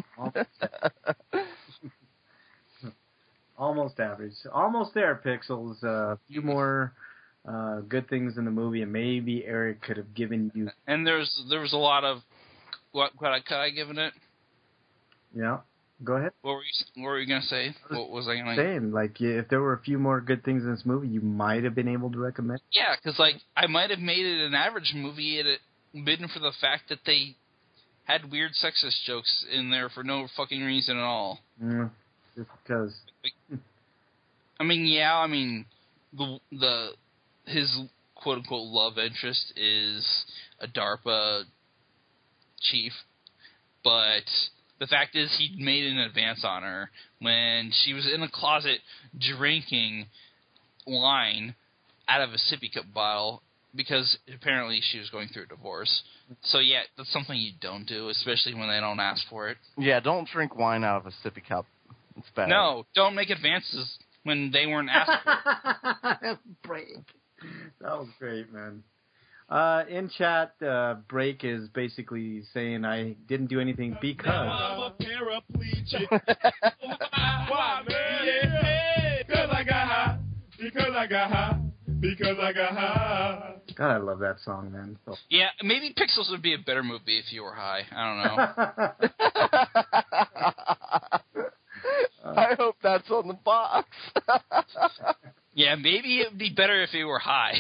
Almost average. Almost there, Pixels. A uh, few more uh, good things in the movie, and maybe Eric could have given you. And there's there was a lot of what could I could I given it? Yeah. Go ahead. What were you What were you gonna say? What was I gonna saying? Like, if there were a few more good things in this movie, you might have been able to recommend. Yeah, because like I might have made it an average movie, had it been for the fact that they had weird sexist jokes in there for no fucking reason at all. Yeah, just because. I mean, yeah, I mean, the the his quote unquote love interest is a DARPA chief, but. The fact is, he made an advance on her when she was in a closet drinking wine out of a sippy cup bottle because apparently she was going through a divorce. So, yeah, that's something you don't do, especially when they don't ask for it. Yeah, don't drink wine out of a sippy cup. It's bad. No, don't make advances when they weren't asked for it. Break. That was great, man. Uh, in chat, uh, Break is basically saying I didn't do anything because... I'm a paraplegic. Why, man? Yeah, because I I got high. Because I got high. God, I love that song, man. So. Yeah, maybe Pixels would be a better movie if you were high. I don't know. I hope that's on the box. Yeah, maybe it would be better if you were high.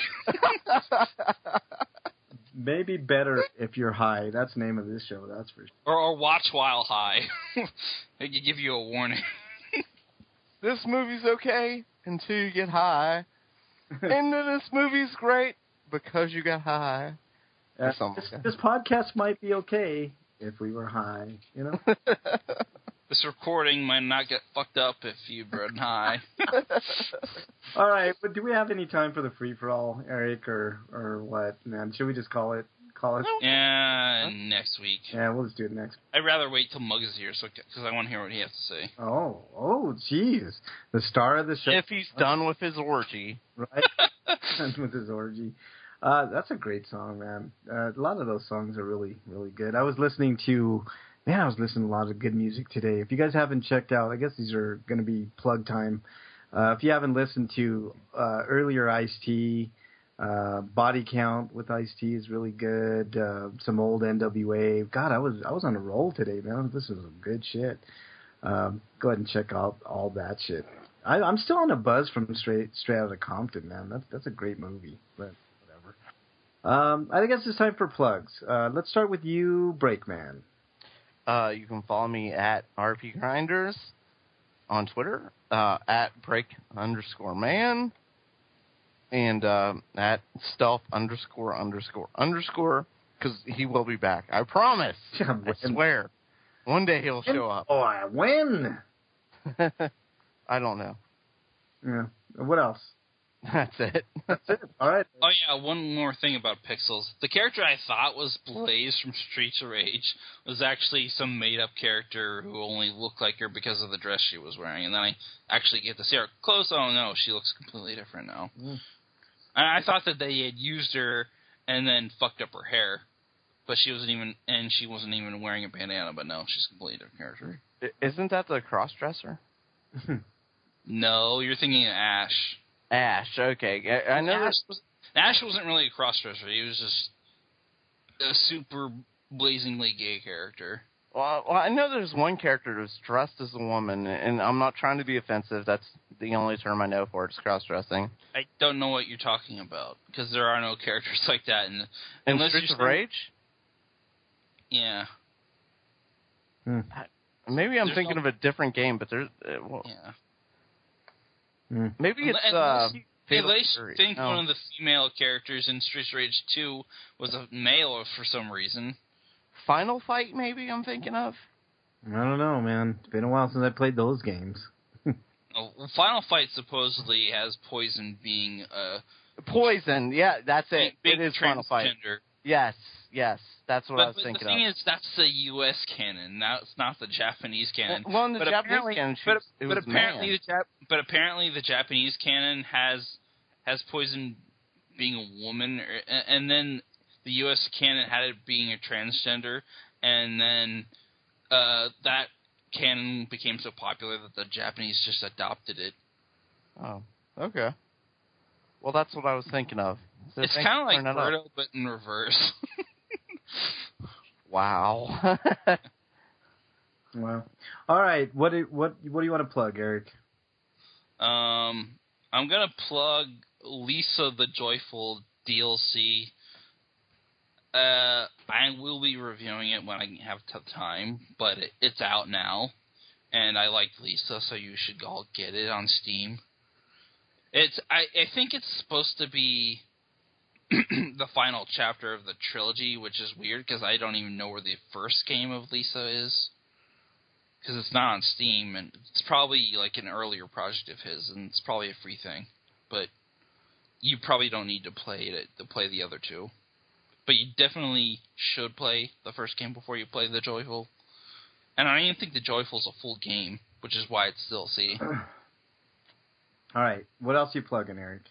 Maybe better if you're high. That's the name of this show, that's for sure. Or, or watch while high. They could give you a warning. This movie's okay until you get high. And then this movie's great because you got high. Uh, this, this podcast might be okay if we were high, you know? This recording might not get fucked up if you've been high. All right, but do we have any time for the free-for-all, Eric, or or what, man? Should we just call it? Call it? Yeah, next week. Yeah, we'll just do it next. I'd rather wait till Mug is here, so because I want to hear what he has to say. Oh, oh, jeez, the star of the show. If he's done with his orgy, right? Done with his orgy. Uh, that's a great song, man. Uh, a lot of those songs are really, really good. I was listening to, man, I was listening to a lot of good music today. If you guys haven't checked out, I guess these are going to be plug time. Uh, if you haven't listened to uh, earlier Ice-T, uh, Body Count with Ice-T is really good. Uh, some old N W A. God, I was I was on a roll today, man. This was some good shit. Um, go ahead and check out all that shit. I, I'm still on a buzz from Straight Straight Outta Compton, man. That's that's a great movie, but whatever. Um, I guess it's time for plugs. Uh, let's start with you, Breakman. Uh, you can follow me at R P Grinders on Twitter, uh, at Break underscore man, and uh, at Stealth underscore underscore underscore, because he will be back. I promise. I swear. One day he'll show up. Oh, I win. I don't know. Yeah. What else? That's it. That's it. All right. Oh, yeah, one more thing about Pixels. The character I thought was Blaze from Streets of Rage was actually some made-up character who only looked like her because of the dress she was wearing. And then I actually get to see her close. Oh, no, she looks completely different now. Mm. And I thought that they had used her and then fucked up her hair. But she wasn't even, and she wasn't even wearing a bandana, but no, she's a completely different character. Isn't that the cross-dresser? No, you're thinking of Ash. Ash, okay. I, I know Ash, was, Ash wasn't really a cross-dresser. He was just a super blazingly gay character. Well, well, I know there's one character who's dressed as a woman, and I'm not trying to be offensive. That's the only term I know for it, is cross-dressing. I don't know what you're talking about, because there are no characters like that. In, in Streets of Rage? Yeah. Hmm. Maybe I'm there's thinking no, of a different game, but there's... Uh, well, yeah. Hmm. Maybe it's... Unless uh, you, unless you think oh. one of the female characters in Streets of Rage two was a male for some reason. Final Fight, maybe, I'm thinking of? I don't know, man. It's been a while since I played those games. Oh, well, Final Fight supposedly has Poison being a... Poison, yeah, that's it. Big it is Final Fight. Yes, yes, that's what but, I was but thinking of. the thing of. is, that's the U S canon. That's not the Japanese canon. Well, in the but Japanese canon, she, but, it but was apparently man. the Jap- but apparently the Japanese canon has has Poison being a woman, or, and then the U S canon had it being a transgender, and then uh, that canon became so popular that the Japanese just adopted it. Oh, okay. Well, that's what I was thinking of. So it's kind of like Birdo, but in reverse. Wow. Wow. All right. What do, what what do you want to plug, Eric? Um, I'm gonna plug Lisa the Joyful D L C. Uh, I will be reviewing it when I have t- time, but it, it's out now, and I like Lisa, so you should all get it on Steam. It's I, I think it's supposed to be the final chapter of the trilogy, which is weird because I don't even know where the first game of Lisa is, because it's not on Steam, and it's probably like an earlier project of his, and it's probably a free thing. But you probably don't need to play it to play the other two. But you definitely should play the first game before you play the Joyful. And I don't even think the Joyful's a full game, which is why it's still C. All right. What else you plugging, Eric?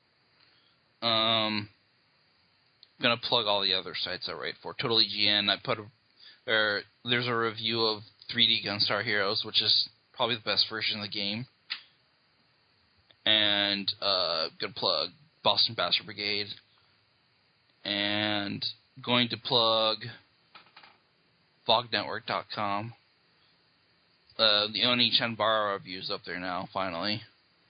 Um, I'm gonna plug all the other sites I write for. Total E G N. I put a, er, there's a review of three D Gunstar Heroes, which is probably the best version of the game. and uh, good plug Boston Bastard Brigade, and going to plug vog network dot com. Uh, the Oni Chanbara review's up there now, finally.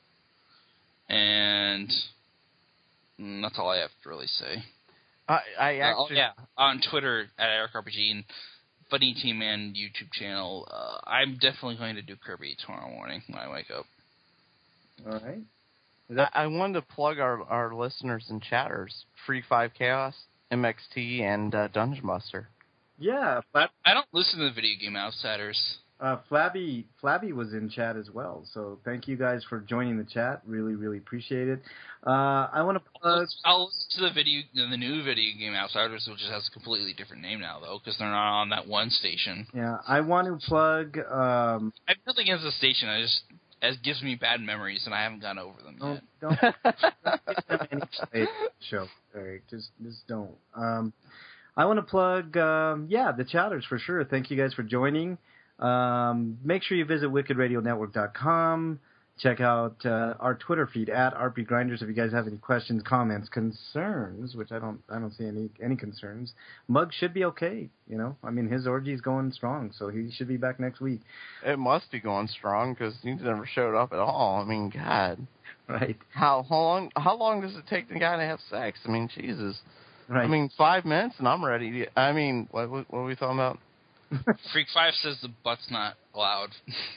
And mm, that's all I have to really say. I, I actually... Uh, oh, yeah, on Twitter at EricRPG and Funny Team Man YouTube channel. Uh, I'm definitely going to do Kirby tomorrow morning when I wake up. All right. That, I wanted to plug our, our listeners and chatters, Freak five Chaos, M X T, and uh, Dungeon Buster. Yeah, Flab- I don't listen to the Video Game Outsiders. uh, Flabby Flabby was in chat as well. So thank you guys for joining the chat. Really, really appreciate it. Uh, I want to plug. I'll listen to the video, the new Video Game Outsiders, which has a completely different name now, though, because they're not on that one station. Yeah, I want to plug. Um, I have nothing against the station. I just it gives me bad memories, and I haven't gotten over them don't yet. don't, don't give them any play show, Eric. Just just don't. Um, I want to plug. Um, yeah, the chatters for sure. Thank you guys for joining. Um, make sure you visit wicked radio network dot com. Check out uh, our Twitter feed at R P Grinders if you guys have any questions, comments, concerns, which I don't I don't see any any concerns. Mug should be okay, you know. I mean, his orgy's going strong, so he should be back next week. It must be going strong because he never showed up at all. I mean, God. Right. How, how long How long does it take the guy to have sex? I mean, Jesus. Right. I mean, five minutes and I'm ready. To, I mean, what, what, what are we talking about? Freak five says the butt's not allowed.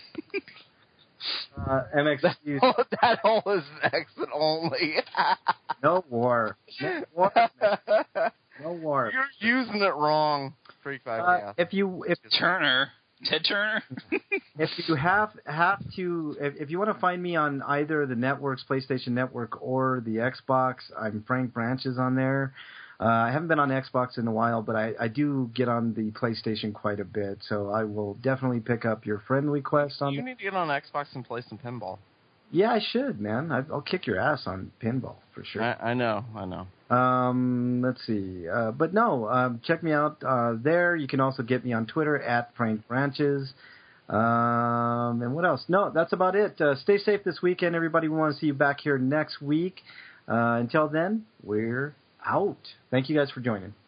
uh, M X T. That all is exit only. No war. No war. No war. You're using it wrong, Freak Five. Uh, Yeah. if you if Turner, Ted Turner. if you have have to if, if you want to find me on either the networks, PlayStation Network or the Xbox, I'm Frank Branches on there. Uh, I haven't been on Xbox in a while, but I, I do get on the PlayStation quite a bit, so I will definitely pick up your friend request on. You the... need to get on Xbox and play some pinball. Yeah, I should, man. I, I'll kick your ass on pinball for sure. I, I know, I know. Um, let's see. Uh, but no, um, check me out uh, there. You can also get me on Twitter at Frank Branches. Um, and what else? No, that's about it. Uh, stay safe this weekend, everybody. We want to see you back here next week. Uh, until then, we're out. Thank you guys for joining.